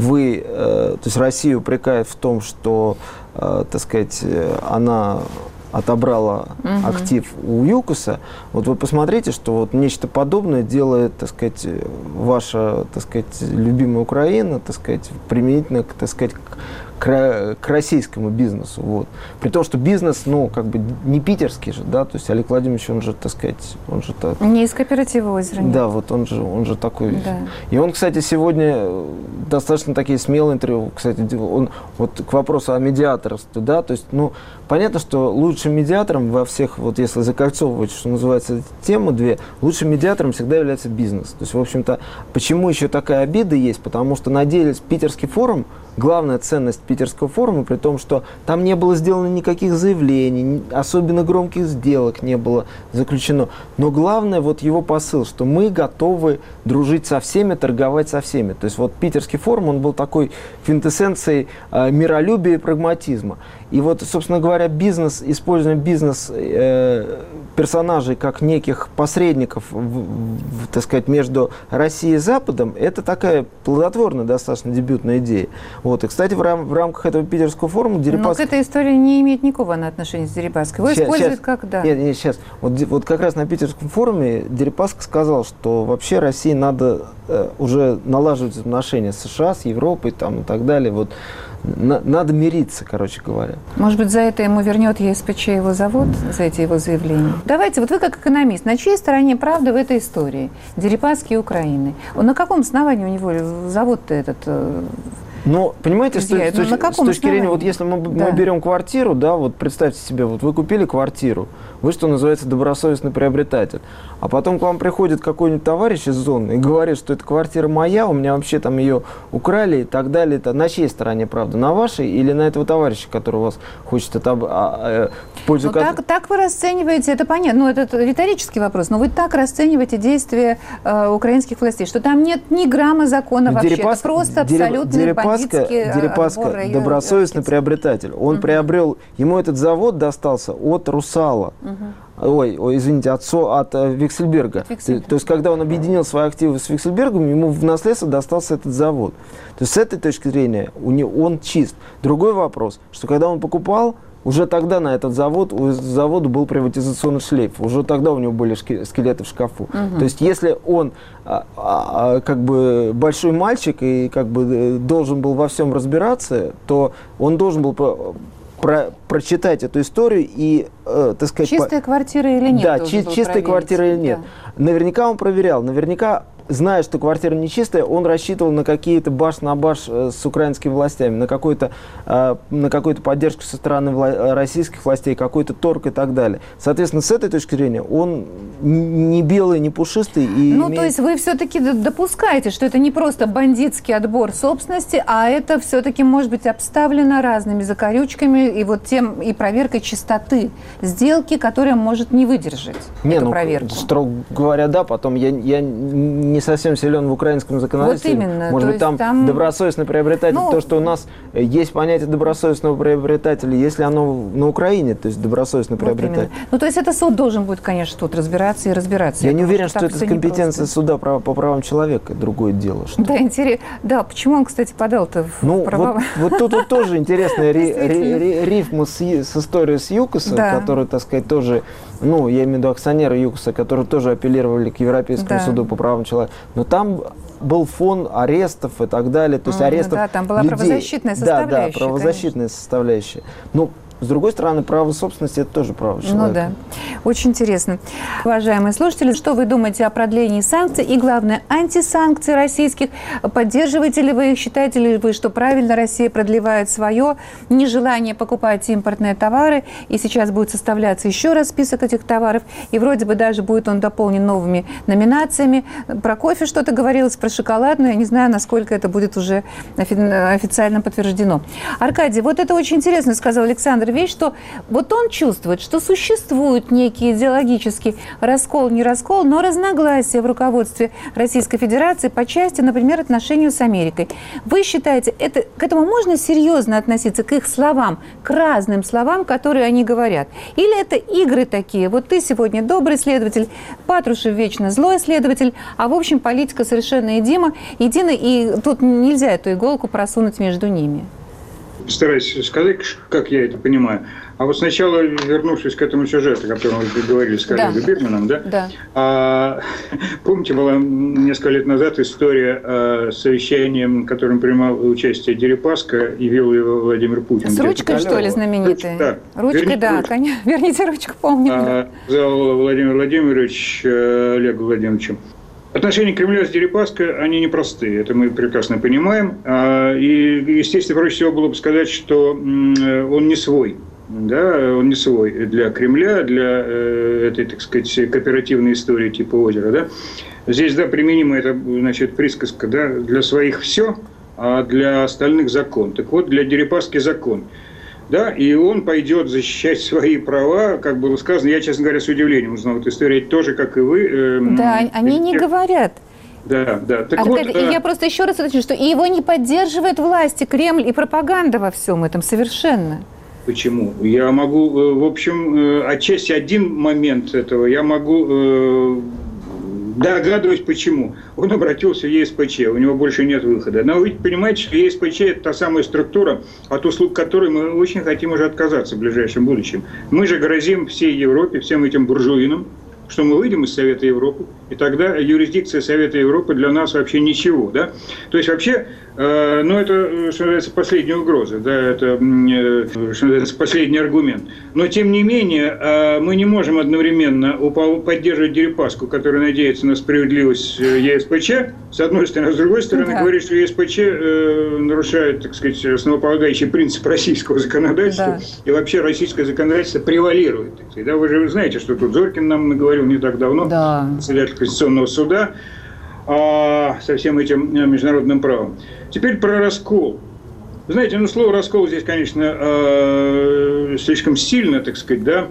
то есть Россию упрекают в том, что, так сказать, она отобрала актив у ЮКОСа. Вот вы посмотрите, что вот нечто подобное делает, так сказать, ваша, так сказать, любимая Украина, так сказать, применительно, так сказать, к российскому бизнесу. Вот. При том, что бизнес, ну, как бы не питерский же, да, то есть Олег Владимирович, он же, так сказать, он же так... Не из кооператива «Озеро». Да, вот он же такой. Да. И он, кстати, сегодня достаточно такие смелые интервью, кстати, он вот к вопросу о медиаторстве, да, то есть, ну, понятно, что лучшим медиатором во всех, вот если закольцовывать, что называется, темы две, лучшим медиатором всегда является бизнес. То есть, в общем-то, почему еще такая обида есть? Потому что надеялись, питерский форум главная ценность Питерского форума, при том, что там не было сделано никаких заявлений, особенно громких сделок не было заключено. Но главное вот его посыл, что мы готовы дружить со всеми, торговать со всеми. То есть вот Питерский форум, он был такой квинтэссенцией миролюбия и прагматизма. И вот, собственно говоря, используя персонажей как неких посредников, так сказать, между Россией и Западом, это такая плодотворная, достаточно дебютная идея. Вот. И, кстати, в рамках этого Питерского форума Дерипаска... Но к этой истории не имеет никакого отношения с Дерипаской. Его используют как... Да. Нет, сейчас. Вот как раз на Питерском форуме Дерипаска сказал, что вообще России надо уже налаживать отношения с США, с Европой там, и так далее. Вот. Надо мириться, короче говоря. Может быть, за это ему вернет ЕСПЧ его завод, за эти его заявления? Давайте, вот вы как экономист, на чьей стороне правда в этой истории? Дерипаски и Украины. На каком основании у него завод-то этот... Ну, понимаете, с точки зрения, вот если мы берем квартиру, да, вот представьте себе, вот вы купили квартиру, вы, что называется, добросовестный приобретатель, а потом к вам приходит какой-нибудь товарищ из зоны и говорит, что эта квартира моя, у меня вообще там ее украли и так далее. На чьей стороне правда? На вашей или на этого товарища, который у вас хочет в пользу... Так вы расцениваете, это понятно, ну, это риторический вопрос, но вы так расцениваете действия украинских властей, что там нет ни грамма закона вообще, это просто абсолютный Дерипаска добросовестный приобретатель. Он приобрел, ему этот завод достался от «Русала». Ой, извините, от Виксельберга. То есть, когда он объединил свои активы с Виксельбергом, ему в наследство достался этот завод. То есть, с этой точки зрения он чист. Другой вопрос, что когда он покупал, уже тогда на этот завод, у завода был приватизационный шлейф. Уже тогда у него были скелеты в шкафу. То есть, если он как бы большой мальчик и как бы должен был во всем разбираться, то он должен был прочитать эту историю и, так сказать... Чистая квартира или нет? Да, чистая квартира или нет. Да. Наверняка он проверял, наверняка, зная, что квартира нечистая, он рассчитывал на какие-то баш на баш с украинскими властями, на какую-то поддержку со стороны российских властей, какой-то торг и так далее. Соответственно, с этой точки зрения он не белый, не пушистый. То есть вы все-таки допускаете, что это не просто бандитский отбор собственности, а это все-таки может быть обставлено разными закорючками и проверкой чистоты сделки, которая может не выдержать эту проверку. Строго говоря, да, потом я не совсем силен в украинском законодательстве. Вот именно. Может быть, там добросовестный приобретатель, то, что у нас есть понятие добросовестного приобретателя, если оно на Украине, то есть добросовестный приобретатель. То есть это суд должен будет, конечно, тут разбираться. Я не уверен, что это компетенция суда по правам человека, другое дело. Что... Да, интересно. Да, почему он, кстати, подал-то в права? Вот тут тоже интересная рифма с историей с ЮКОСом, который, так сказать, тоже... я имею в виду акционеры ЮКОСа, которые тоже апеллировали к Европейскому суду по правам человека. Но там был фон арестов и так далее. То есть арестов людей. Там была правозащитная составляющая. Да, правозащитная составляющая. С другой стороны, право собственности – это тоже право человека. Очень интересно. Уважаемые слушатели, что вы думаете о продлении санкций и, главное, антисанкций российских? Поддерживаете ли вы их? Считаете ли вы, что правильно Россия продлевает свое нежелание покупать импортные товары? И сейчас будет составляться еще раз список этих товаров. И вроде бы даже будет он дополнен новыми номинациями. Про кофе что-то говорилось, про шоколад, но я не знаю, насколько это будет уже официально подтверждено. Аркадий, вот это очень интересно, сказал Александр, вещь, что вот он чувствует, что существует некий идеологический раскол, не раскол, но разногласия в руководстве Российской Федерации по части, например, отношению с Америкой. Вы считаете, к этому можно серьезно относиться, к их словам, к разным словам, которые они говорят? Или это игры такие? Вот ты сегодня добрый следователь, Патрушев вечно злой следователь, а в общем политика совершенно едина, и тут нельзя эту иголку просунуть между ними. Постараюсь сказать, как я это понимаю. А вот сначала, вернувшись к этому сюжету, о котором вы говорили с коллегой Бирманом, помните, была несколько лет назад история с совещанием, в котором принимал участие Дерипаска и вел его Владимир Путин. С ручкой, что ли, знаменитой? Ручкой, да, конечно. Верните ручку, помню. Сказал Владимир Владимирович Олегу Владимировичу. Отношения Кремля с Дерипаской, они непростые, это мы прекрасно понимаем. И, естественно, проще всего было бы сказать, что он не свой. Да, он не свой для Кремля, для этой, так сказать, кооперативной истории типа озера. Да? Здесь, да, применима эта, значит, присказка, да, для своих все, а для остальных закон. Так вот, для Дерипаски закон. Да, и он пойдет защищать свои права, как было сказано. Я, честно говоря, с удивлением узнал эту историю, тоже, как и вы. Да, они не говорят. Да, да. Так вот, я просто еще раз уточню, что его не поддерживает власть, и Кремль, и пропаганда во всем этом совершенно. Почему? Я могу, в общем, отчасти один момент этого, я могу догадываюсь, почему. Он обратился в ЕСПЧ, у него больше нет выхода. Но вы понимаете, что ЕСПЧ – это та самая структура, от услуг которой мы очень хотим уже отказаться в ближайшем будущем. Мы же грозим всей Европе, всем этим буржуинам, что мы выйдем из Совета Европы, и тогда юрисдикция Совета Европы для нас вообще ничего. Да? То есть вообще, это, что называется, последняя угроза, да, это, что называется, последний аргумент. Но, тем не менее, мы не можем одновременно поддерживать Дерипаску, который надеется на справедливость ЕСПЧ, с одной стороны, а с другой стороны, говорит, что ЕСПЧ нарушает, так сказать, основополагающий принцип российского законодательства, и вообще российское законодательство превалирует. Да? Вы же знаете, что тут Зорькин нам говорил не так давно, председатель Конституционного суда, со всем этим международным правом. Теперь про раскол. Вы знаете, слово «раскол» здесь, конечно, слишком сильно, так сказать, да,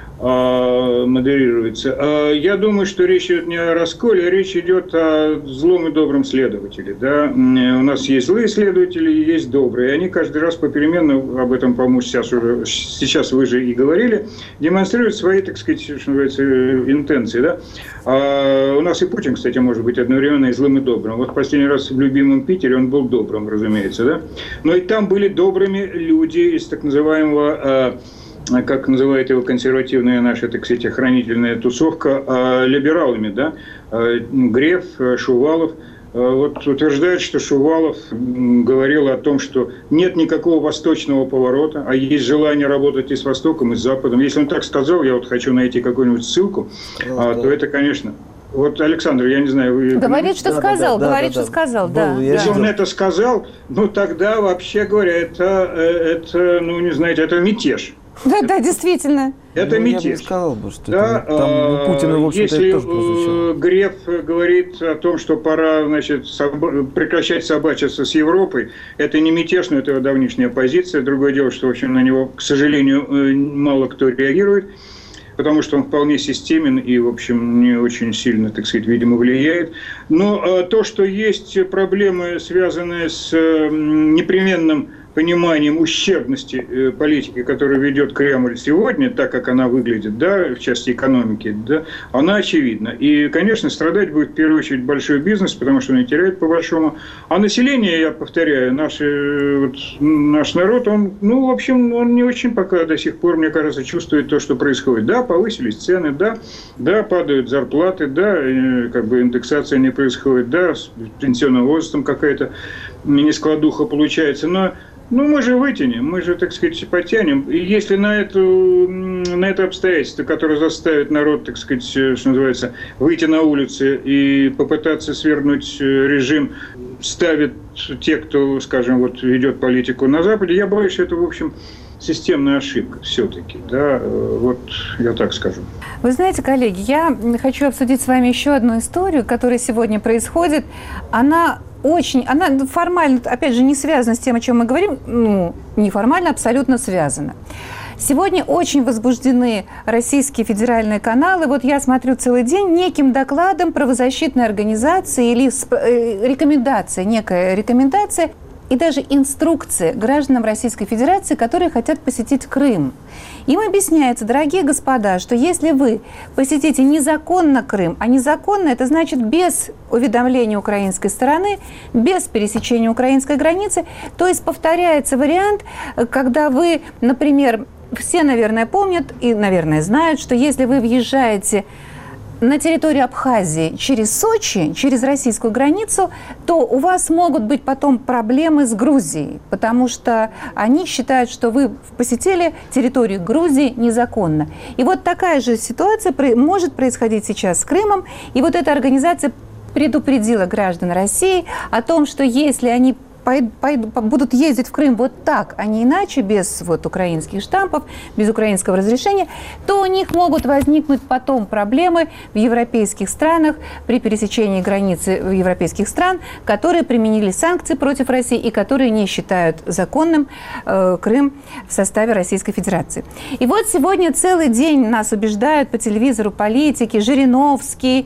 модерируется. Я думаю, что речь идет не о расколе, а речь идет о злом и добром следователе. Да? У нас есть злые следователи и есть добрые. И они каждый раз попеременно, об этом, по-моему, сейчас вы же и говорили, демонстрируют свои, так сказать, что называется, интенции. Да? У нас и Путин, кстати, может быть одновременно и злым, и добрым. Вот в последний раз в любимом Питере он был добрым, разумеется. Да? Но и там были добрыми люди из так называемого... как называет его консервативная наша, так сказать, охранительная тусовка, либералами, да, Греф, Шувалов. Вот утверждают, что Шувалов говорил о том, что нет никакого восточного поворота, а есть желание работать и с Востоком, и с Западом. Если он так сказал, я вот хочу найти какую-nибудь ссылку, то это, конечно... Вот, Александр, я не знаю... Вы... Говорит, что сказал, что сказал, да. Если он это сказал, тогда, вообще говоря, это не знаете, это мятеж. Да, действительно. Это мятеж. Я бы сказал, что там у Путина, в общем-то, если это тоже прозвучало. Греф говорит о том, что пора, значит, прекращать собачиться с Европой, это не мятеж, но это его давнишняя позиция. Другое дело, что, в общем, на него, к сожалению, мало кто реагирует, потому что он вполне системен и, в общем, не очень сильно, так сказать, видимо, влияет. Но то, что есть проблемы, связанные с непременным пониманием ущербности политики, которую ведет Кремль сегодня, так как она выглядит, да, в части экономики, да, она очевидна. И, конечно, страдать будет в первую очередь большой бизнес, потому что он и теряет по-большому. А население, я повторяю, наш народ, он, в общем, он не очень пока до сих пор, мне кажется, чувствует то, что происходит. Да, повысились цены, да, падают зарплаты, да, как бы индексация не происходит, да, с пенсионным возрастом какая-то нескладуха получается, но мы же вытянем, мы же, так сказать, потянем. И если на это обстоятельство, которое заставит народ, так сказать, что называется, выйти на улицы и попытаться свергнуть режим, ставят те, кто, скажем, вот ведет политику на Западе, я боюсь, что это, в общем, системная ошибка все-таки. Да? Вот я так скажу. Вы знаете, коллеги, я хочу обсудить с вами еще одну историю, которая сегодня происходит. Она формально, опять же, не связана с тем, о чем мы говорим, неформально, абсолютно связана. Сегодня очень возбуждены российские федеральные каналы. Вот я смотрю целый день неким докладом правозащитной организации или некая рекомендация и даже инструкция гражданам Российской Федерации, которые хотят посетить Крым. Им объясняется, дорогие господа, что если вы посетите незаконно Крым, а незаконно это значит без уведомления украинской стороны, без пересечения украинской границы, то есть повторяется вариант, когда вы, например, все, наверное, помнят и, наверное, знают, что если вы въезжаете на территорию Абхазии через Сочи, через российскую границу, то у вас могут быть потом проблемы с Грузией, потому что они считают, что вы посетили территорию Грузии незаконно. И вот такая же ситуация может происходить сейчас с Крымом. И вот эта организация предупредила граждан России о том, что если они будут ездить в Крым вот так, а не иначе, без вот украинских штампов, без украинского разрешения, то у них могут возникнуть потом проблемы в европейских странах при пересечении границы европейских стран, которые применили санкции против России и которые не считают законным Крым в составе Российской Федерации. И вот сегодня целый день нас убеждают по телевизору политики, Жириновский,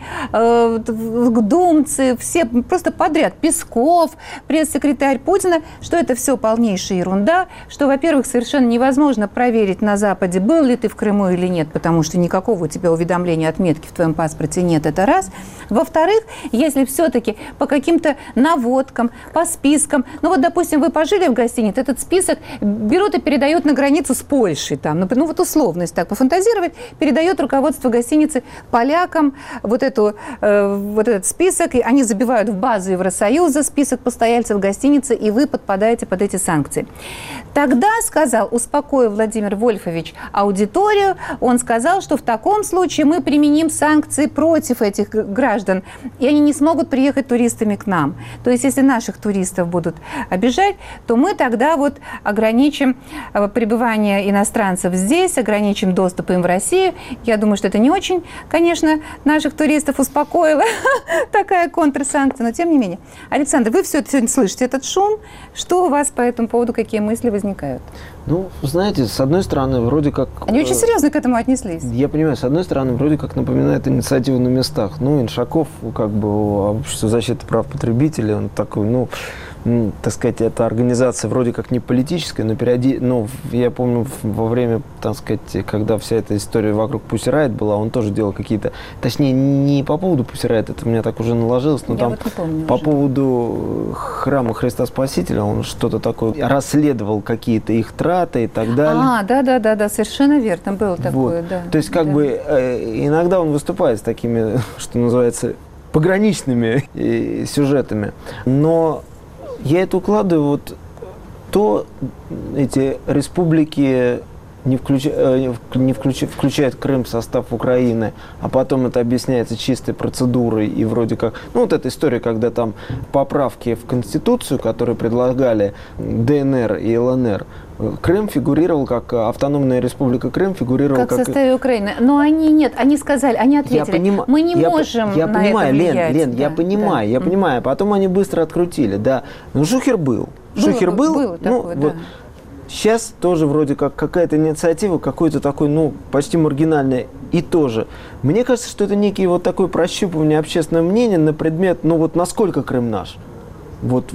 думцы, все просто подряд, Песков, пресс-секретарь Путина, что это все полнейшая ерунда, что, во-первых, совершенно невозможно проверить на Западе, был ли ты в Крыму или нет, потому что никакого у тебя уведомления, отметки в твоем паспорте нет, это раз. Во-вторых, если все-таки по каким-то наводкам, по спискам, ну вот, допустим, вы пожили в гостинице, этот список берут и передают на границу с Польшей, там, ну вот условно, если так пофантазировать, передает руководство гостиницы полякам вот этот список, и они забивают в базу Евросоюза список постояльцев гостиницы, и вы подпадаете под эти санкции. Тогда сказал, успокоив Владимир Вольфович аудиторию, он сказал, что в таком случае мы применим санкции против этих граждан, и они не смогут приехать туристами к нам. То есть, если наших туристов будут обижать, то мы тогда вот ограничим пребывание иностранцев здесь, ограничим доступ им в Россию. Я думаю, что это не очень, конечно, наших туристов успокоило, такая контрсанкция, но тем не менее. Александр, вы все это сегодня слышите, этот шум. Что у вас по этому поводу, какие мысли возникают? Ну, знаете, с одной стороны, вроде как... Они очень серьезно к этому отнеслись. Я понимаю, с одной стороны, вроде как напоминает инициативу на местах. Ну, Иншаков, как бы, общество защиты прав потребителей, он такой, ну, так сказать, это организация вроде как не политическая, но я помню во время, так сказать, когда вся эта история вокруг Pussy Riot была, он тоже делал какие-то, точнее, не по поводу Pussy Riot, это у меня так уже наложилось, но я там вот по поводу храма Христа Спасителя он что-то такое расследовал, какие-то их траты и так далее. Да, совершенно верно, было такое, вот. Да. То есть, как бы, иногда он выступает с такими, что называется, пограничными сюжетами, но я это укладываю, вот то эти республики включают Крым в состав Украины, а потом это объясняется чистой процедурой и вроде как... Ну, вот эта история, когда там поправки в Конституцию, которые предлагали ДНР и ЛНР, Крым фигурировал как автономная республика Крым, фигурировал как... в составе Украины. Но они сказали, они ответили, мы не можем на это влиять. Лен, я понимаю. Потом они быстро открутили, да. Ну, шухер был. Было такое, да. Вот. Сейчас тоже вроде как какая-то инициатива, какой-то такой, ну, почти маргинальная. И тоже. Мне кажется, что это некий вот такой прощупывание общественного мнения на предмет, ну, вот насколько Крым наш. Вот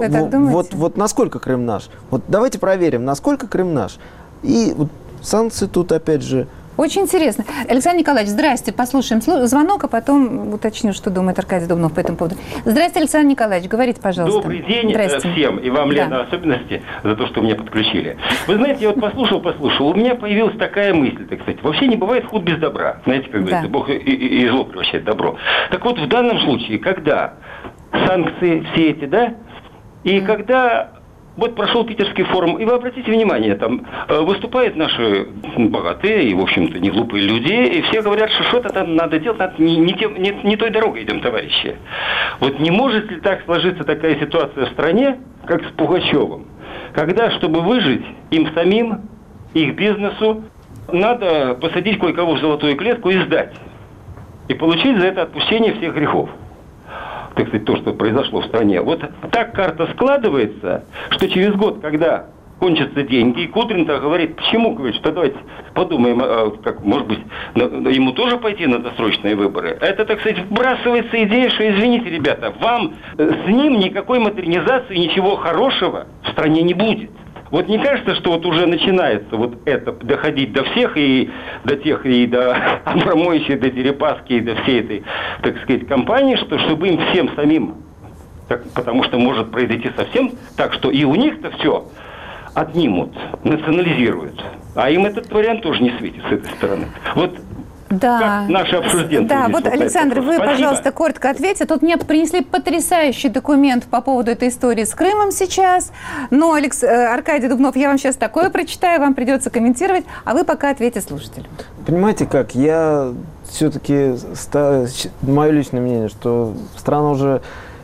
насколько Крым наш. Вот давайте проверим, насколько Крым наш. И вот санкции тут опять же... Очень интересно. Александр Николаевич, здрасте. Послушаем звонок, а потом уточню, что думает Аркадий Дубнов по этому поводу. Здрасте, Александр Николаевич, говорите, пожалуйста. Добрый день всем, и вам, Лена, в особенности, за то, что меня подключили. Вы знаете, я вот послушал, у меня появилась такая мысль, так сказать, вообще не бывает худ без добра. Знаете, как говорится, Бог и зло превращает в добро. Так вот, в данном случае, когда санкции все эти, да, и когда... Вот прошел Питерский форум, и вы обратите внимание, там выступают наши богатые и, в общем-то, не глупые люди, и все говорят, что что-то там надо делать, не той дорогой идем, товарищи. Вот не может ли так сложиться такая ситуация в стране, как с Пугачевым, когда, чтобы выжить им самим, их бизнесу, надо посадить кое-кого в золотую клетку и сдать, и получить за это отпущение всех грехов. Так сказать, то, что произошло в стране. Вот так карта складывается, что через год, когда кончатся деньги, и Кудрин-то говорит, почему, говорит, что давайте подумаем, как, может быть, ему тоже пойти на досрочные выборы. Это, так сказать, вбрасывается идея, что, извините, ребята, вам с ним никакой модернизации, ничего хорошего в стране не будет. Вот не кажется, что вот уже начинается вот это доходить до всех, и до тех, и до Абрамовича, и до Дерипаски, и до всей этой, так сказать, компании, что чтобы им всем самим, потому что может произойти совсем так, что и у них-то все отнимут, национализируют. А им этот вариант тоже не светит с этой стороны. Вот. Да, как наши обсужденты. Да, вот, Александр, вы, пожалуйста, коротко ответьте. Тут мне принесли потрясающий документ по поводу этой истории с Крымом сейчас. Но, Аркадий Дубнов, я вам сейчас такое прочитаю, вам придется комментировать, а вы пока ответьте слушателю. Понимаете как, я все-таки, мое личное мнение, что страна уже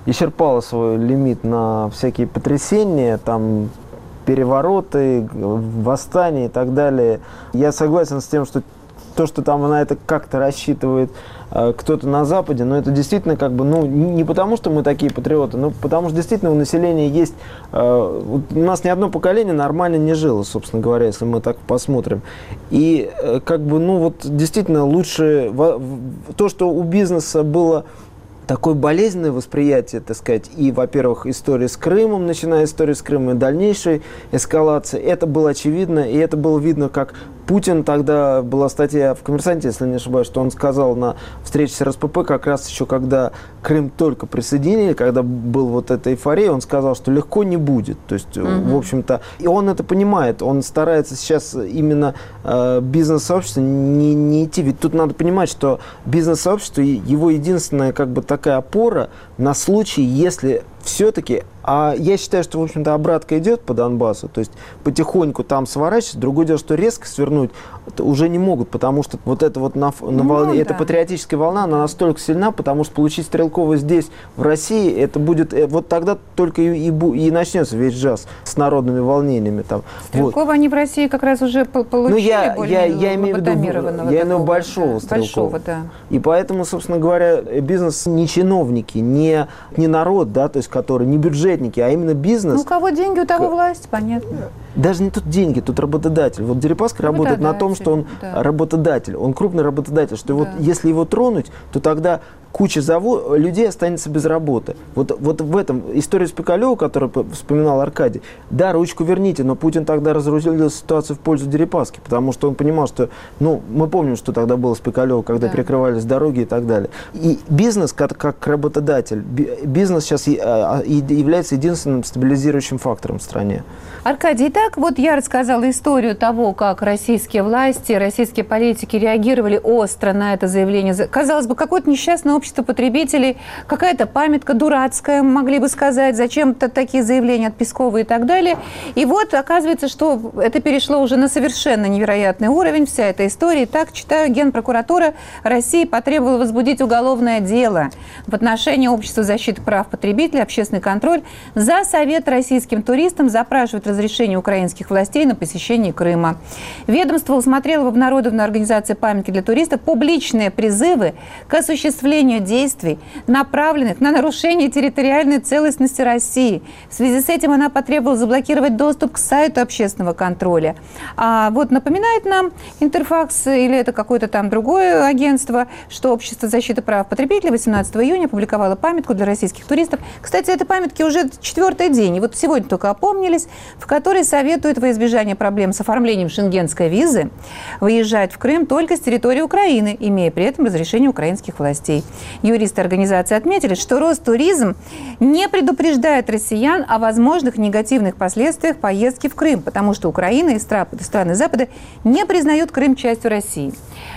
исчерпала свой лимит на всякие потрясения, там, перевороты, восстания и так далее. Я согласен с тем, что то, что там на это как-то рассчитывает кто-то на Западе, но это действительно как бы, ну, не потому, что мы такие патриоты, но потому что действительно у населения есть... у нас ни одно поколение нормально не жило, собственно говоря, если мы так посмотрим. И как бы, ну, вот действительно лучше... То, что у бизнеса было... такое болезненное восприятие, так сказать, и, во-первых, история с Крымом, начиная история с Крымом, и дальнейшей эскалации, это было очевидно, и это было видно, как Путин, тогда была статья в «Коммерсанте», если не ошибаюсь, что он сказал на встрече с РСПП, как раз еще когда Крым только присоединили, когда был вот эта эйфория, он сказал, что легко не будет. То есть, в общем-то, и он это понимает, он старается сейчас именно бизнес-сообщество не идти. Ведь тут надо понимать, что бизнес-сообщество, его единственная как бы такая опора на случай, если все-таки, а я считаю, что, в общем-то, обратка идет по Донбассу, то есть потихоньку там сворачивается. Другое дело, что резко свернуть уже не могут, потому что вот это вот на волне, эта патриотическая волна, она настолько сильна, потому что получить Стрелкова здесь, в России, это будет, вот тогда только и начнется весь джаз с народными волнениями. Там. Стрелкова они в России как раз уже получили, ну, я имею в виду большого Стрелкова. Большого, да. И поэтому, собственно говоря, бизнес не чиновники, не народ, да, то есть который не бюджетники, а именно бизнес. Ну, у кого деньги, у того власть, понятно. Даже не тут деньги, тут работодатель. Вот Дерипаска работает на том, что он работодатель, он крупный работодатель, что вот если его тронуть, то тогда куча людей останется без работы. Вот в этом история с Пикалёва, которую вспоминал Аркадий, да, ручку верните, но Путин тогда разрулил ситуацию в пользу Дерипаски, потому что он понимал, что, ну, мы помним, что тогда было с Пикалёва, когда перекрывались дороги и так далее. И бизнес, как работодатель, бизнес сейчас является единственным стабилизирующим фактором в стране. Аркадий, итак, вот я рассказала историю того, как российские власти, российские политики реагировали остро на это заявление. Казалось бы, какое-то несчастное общество потребителей, какая-то памятка дурацкая, могли бы сказать, зачем-то такие заявления от Пескова и так далее. И вот оказывается, что это перешло уже на совершенно невероятный уровень, вся эта история. Так, читаю, Генпрокуратура России потребовала возбудить уголовное дело в отношении Общества защиты прав потребителей, общественный контроль за совет российским туристам запрашивать разрешение украинских властей на посещение Крыма. Ведомство усмотрело в обнародованной организации памятки для туристов публичные призывы к осуществлению действий, направленных на нарушение территориальной целостности России. В связи с этим она потребовала заблокировать доступ к сайту общественного контроля. А вот напоминает нам Интерфакс или это какое-то там другое агентство, что Общество защиты прав потребителей 18 июня опубликовало памятку для российских туристов. Кстати, этой памятки уже 4-й день, и вот сегодня только опомнились, в которой советуют во избежание проблем с оформлением шенгенской визы выезжать в Крым только с территории Украины, имея при этом разрешение украинских властей. Юристы организации отметили, что Ростуризм не предупреждает россиян о возможных негативных последствиях поездки в Крым, потому что Украина и страны Запада не признают Крым частью России.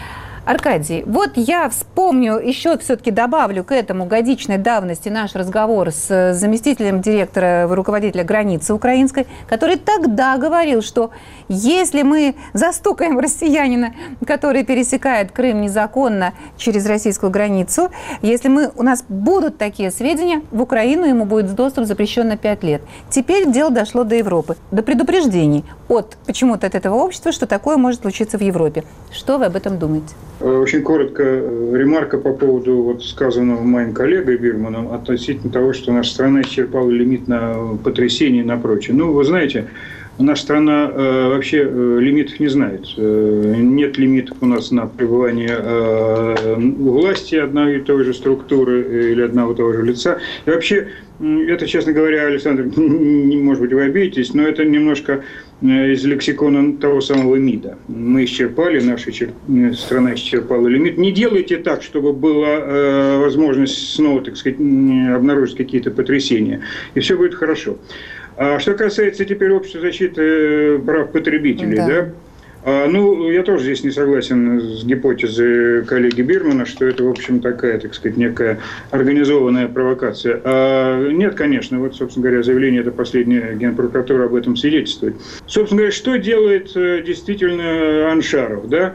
Аркадий, вот я вспомню, еще все-таки добавлю к этому годичной давности наш разговор с заместителем директора, руководителя границы украинской, который тогда говорил, что если мы застукаем россиянина, который пересекает Крым незаконно через российскую границу, если у нас будут такие сведения, в Украину ему будет доступ запрещен на 5 лет. Теперь дело дошло до Европы, до предупреждений почему-то от этого общества, что такое может случиться в Европе. Что вы об этом думаете? Очень коротко ремарка по поводу вот сказанного моим коллегой Бирманом относительно того, что наша страна исчерпала лимит на потрясения и на прочее. Ну, вы знаете, наша страна вообще лимитов не знает. Нет лимитов у нас на пребывание у власти одной и той же структуры или одного и того же лица. И вообще, это, честно говоря, Александр, может быть, вы обидитесь, но это немножко из лексикона того самого МИДа. Мы исчерпали, наша страна исчерпала лимит. Не делайте так, чтобы была возможность снова, так сказать, обнаружить какие-то потрясения. И все будет хорошо. А что касается теперь общества защиты прав потребителей, да? Ну, я тоже здесь не согласен с гипотезой коллеги Бирмана, что это, в общем, такая, так сказать, некая организованная провокация. Нет, конечно, вот, собственно говоря, заявление это последнее Генпрокуратуры об этом свидетельствует. Собственно говоря, что делает действительно Аншаров, да?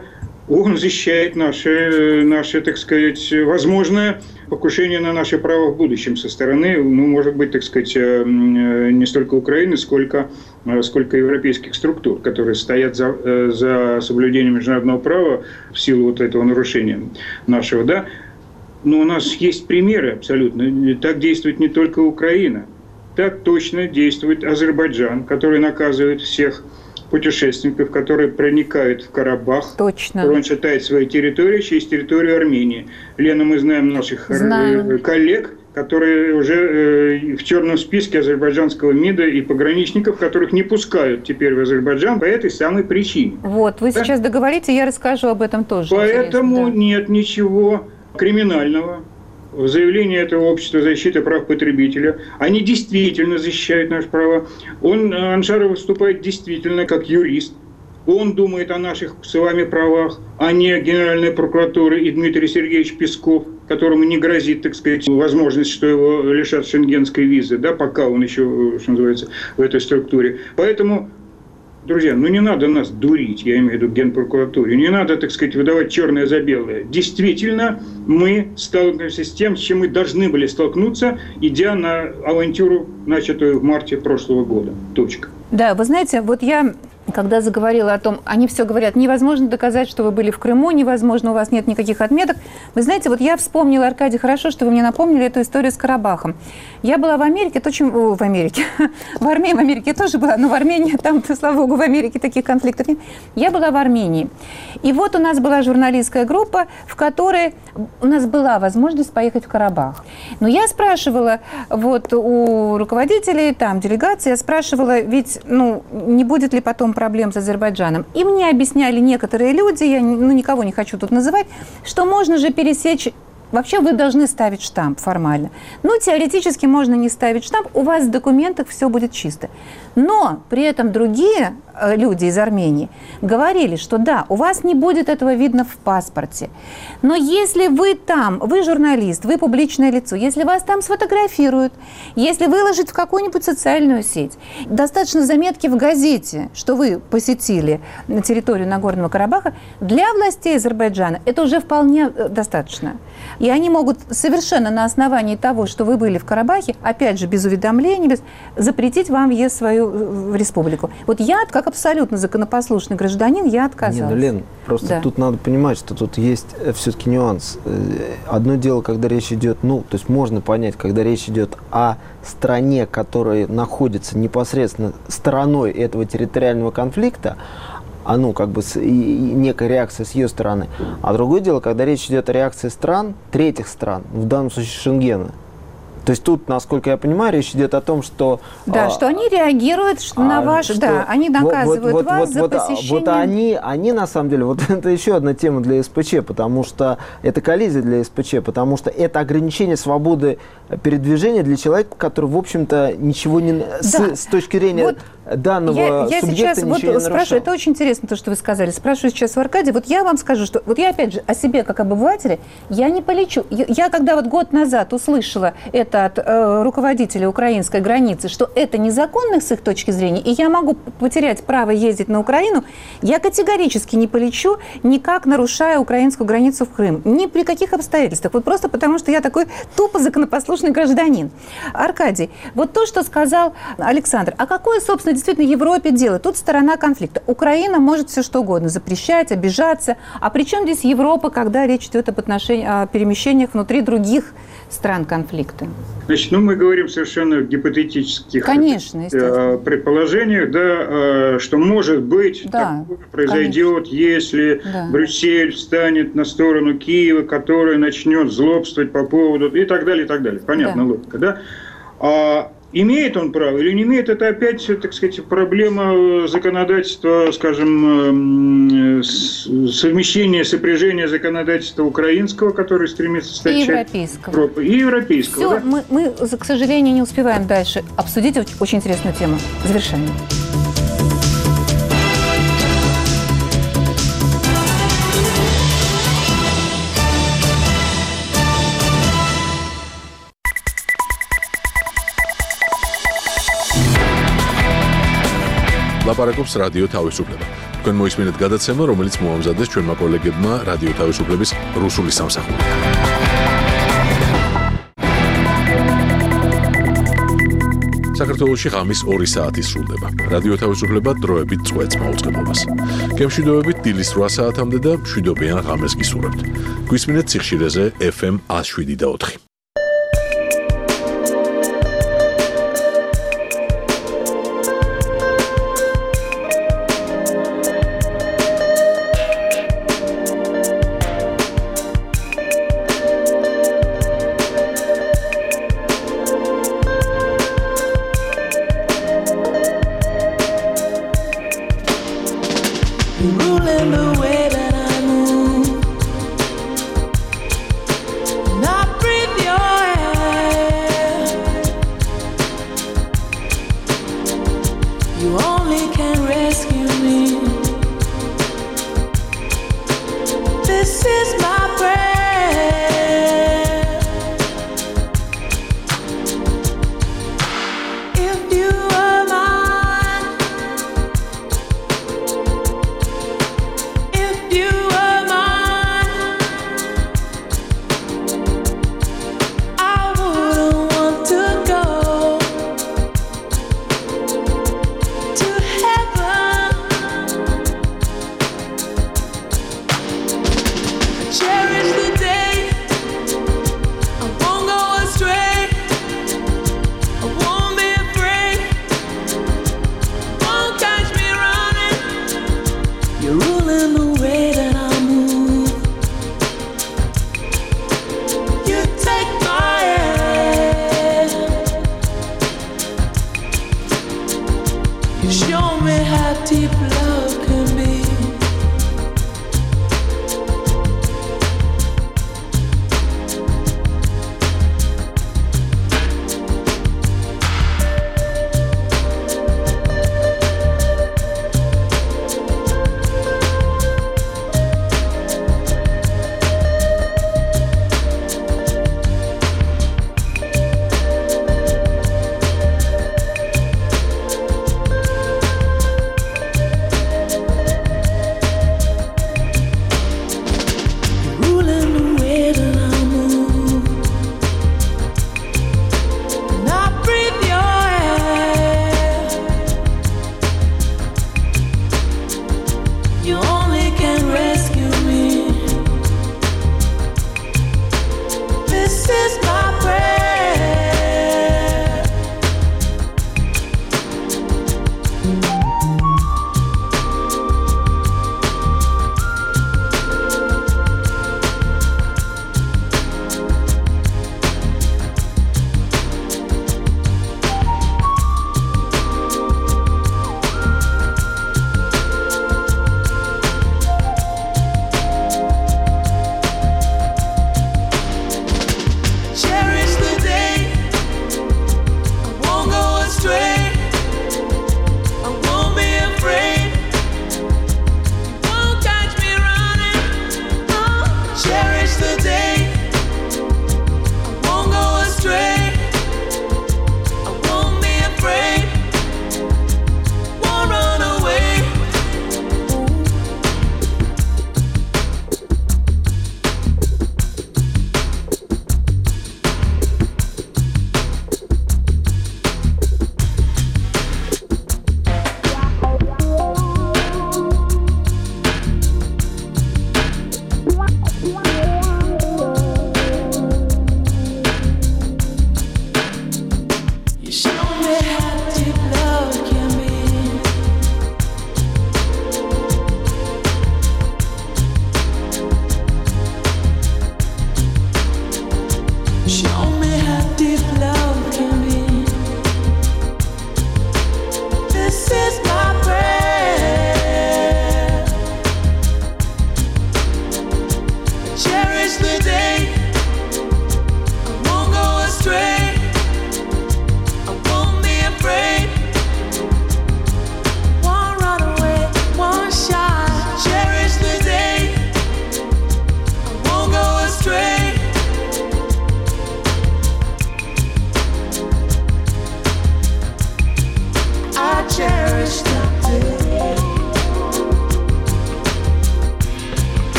он защищает наше, так сказать, возможное покушение на наши права в будущем со стороны, может быть, так сказать, не столько Украины, сколько европейских структур, которые стоят за соблюдением международного права в силу вот этого нарушения нашего, да. Но у нас есть примеры абсолютно. Так действует не только Украина. Так точно действует Азербайджан, который наказывает всех путешественников, которые проникают в Карабах. Точно. Он считает своей территорией через территорию Армении. Лена, мы знаем наших коллег, которые уже в черном списке азербайджанского МИДа и пограничников, которых не пускают теперь в Азербайджан по этой самой причине. Вот, вы сейчас договорите, я расскажу об этом тоже. Поэтому нет ничего криминального в заявлении этого общества защиты прав потребителя. Они действительно защищают наши права. Аншаров выступает действительно как юрист. Он думает о наших с вами правах, а не Генеральная прокуратура и Дмитрий Сергеевич Песков, которому не грозит, так сказать, возможность, что его лишат шенгенской визы, да, пока он еще, что называется, в этой структуре. Поэтому, друзья, не надо нас дурить, я имею в виду Генпрокуратуре, не надо, так сказать, выдавать черное за белое. Действительно, мы сталкиваемся с тем, с чем мы должны были столкнуться, идя на авантюру, начатую в марте прошлого года. Точка. Да, вы знаете, вот я, когда заговорила о том, они все говорят, невозможно доказать, что вы были в Крыму, невозможно, у вас нет никаких отметок. Вы знаете, вот я вспомнила, Аркадий, хорошо, что вы мне напомнили эту историю с Карабахом. Я была в Америке, в Америке я тоже была, но в Армении, там, слава богу, в Америке таких конфликтов нет. Я была в Армении. И вот у нас была журналистская группа, в которой у нас была возможность поехать в Карабах. Но я спрашивала вот у руководителей, там, делегации, я спрашивала, ведь, не будет ли потом проблем с Азербайджаном. И мне объясняли некоторые люди, я никого не хочу тут называть, что можно же пересечь. Вообще вы должны ставить штамп формально. Теоретически можно не ставить штамп, у вас в документах все будет чисто. Но при этом другие люди из Армении говорили, что да, у вас не будет этого видно в паспорте. Но если вы там, вы журналист, вы публичное лицо, если вас там сфотографируют, если выложить в какую-нибудь социальную сеть, достаточно заметки в газете, что вы посетили территорию Нагорного Карабаха, для властей Азербайджана это уже вполне достаточно. И они могут совершенно на основании того, что вы были в Карабахе, опять же, без уведомлений, запретить вам въезд в республику. Вот я, как абсолютно законопослушный гражданин, я отказалась. Лен, просто тут надо понимать, что тут есть все-таки нюанс. Одно дело, когда речь идет, то есть можно понять, когда речь идет о стране, которая находится непосредственно стороной этого территориального конфликта, некая реакция с ее стороны. А другое дело, когда речь идет о реакции третьих стран, в данном случае Шенгена. То есть тут, насколько я понимаю, речь идет о том, что... Да, что они реагируют на они наказывают вас за посещение... Они на самом деле, это еще одна тема для СПЧ, потому что это коллизия для СПЧ, потому что это ограничение свободы передвижения для человека, который, в общем-то, ничего не... С точки зрения данного я субъекта сейчас ничего не нарушал. Спрашиваю, это очень интересно, то, что вы сказали. Спрашиваю сейчас у Аркадия. Вот я вам скажу, что... Вот я, опять же, о себе, как обывателе, я не полечу. Я когда год назад услышала это от руководителя украинской границы, что это незаконно с их точки зрения, и я могу потерять право ездить на Украину, я категорически не полечу, никак нарушая украинскую границу в Крым. Ни при каких обстоятельствах. Вот просто потому, что я такой тупо законопослушный гражданин. Аркадий, вот то, что сказал Александр, а какое, собственно, действительно Европе дело? Тут сторона конфликта. Украина может все что угодно запрещать, обижаться. А при чем здесь Европа, когда речь идет о перемещениях внутри других стран конфликта? Значит, мы говорим совершенно в гипотетических предположениях, что может быть такое произойдет, если Брюссель встанет на сторону Киева, который начнет злобствовать по поводу и так далее, и так далее. Понятно, логика, да? Имеет он право или не имеет, это опять, так сказать, проблема законодательства, скажем, совмещения, сопряжения законодательства украинского, который стремится стать европейского. Европы, и европейского. Все, мы, к сожалению, не успеваем дальше обсудить очень интересную тему. Завершаем. ლაპარაკობს რადიო თავისუფლება. თქვენ მოისმინეთ გადაცემა, რომელიც მოამზადეს ჩვენმა კოლეგებმა რადიო თავისუფლების რუსული სამსახურიდან. საქართველოში ღამის 2 საათი სრულდება. რადიო თავისუფლება დროებით წვეთს მაუწყებლობას. გემშვიდობებით დილის 8 საათამდე და მშვიდობიან ღამეს გისურვებთ. გვისმინეთ სიხშირეზე FM 107.4.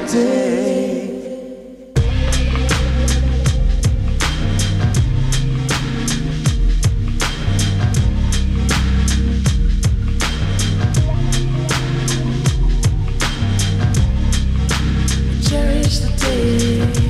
day. Cherish the day.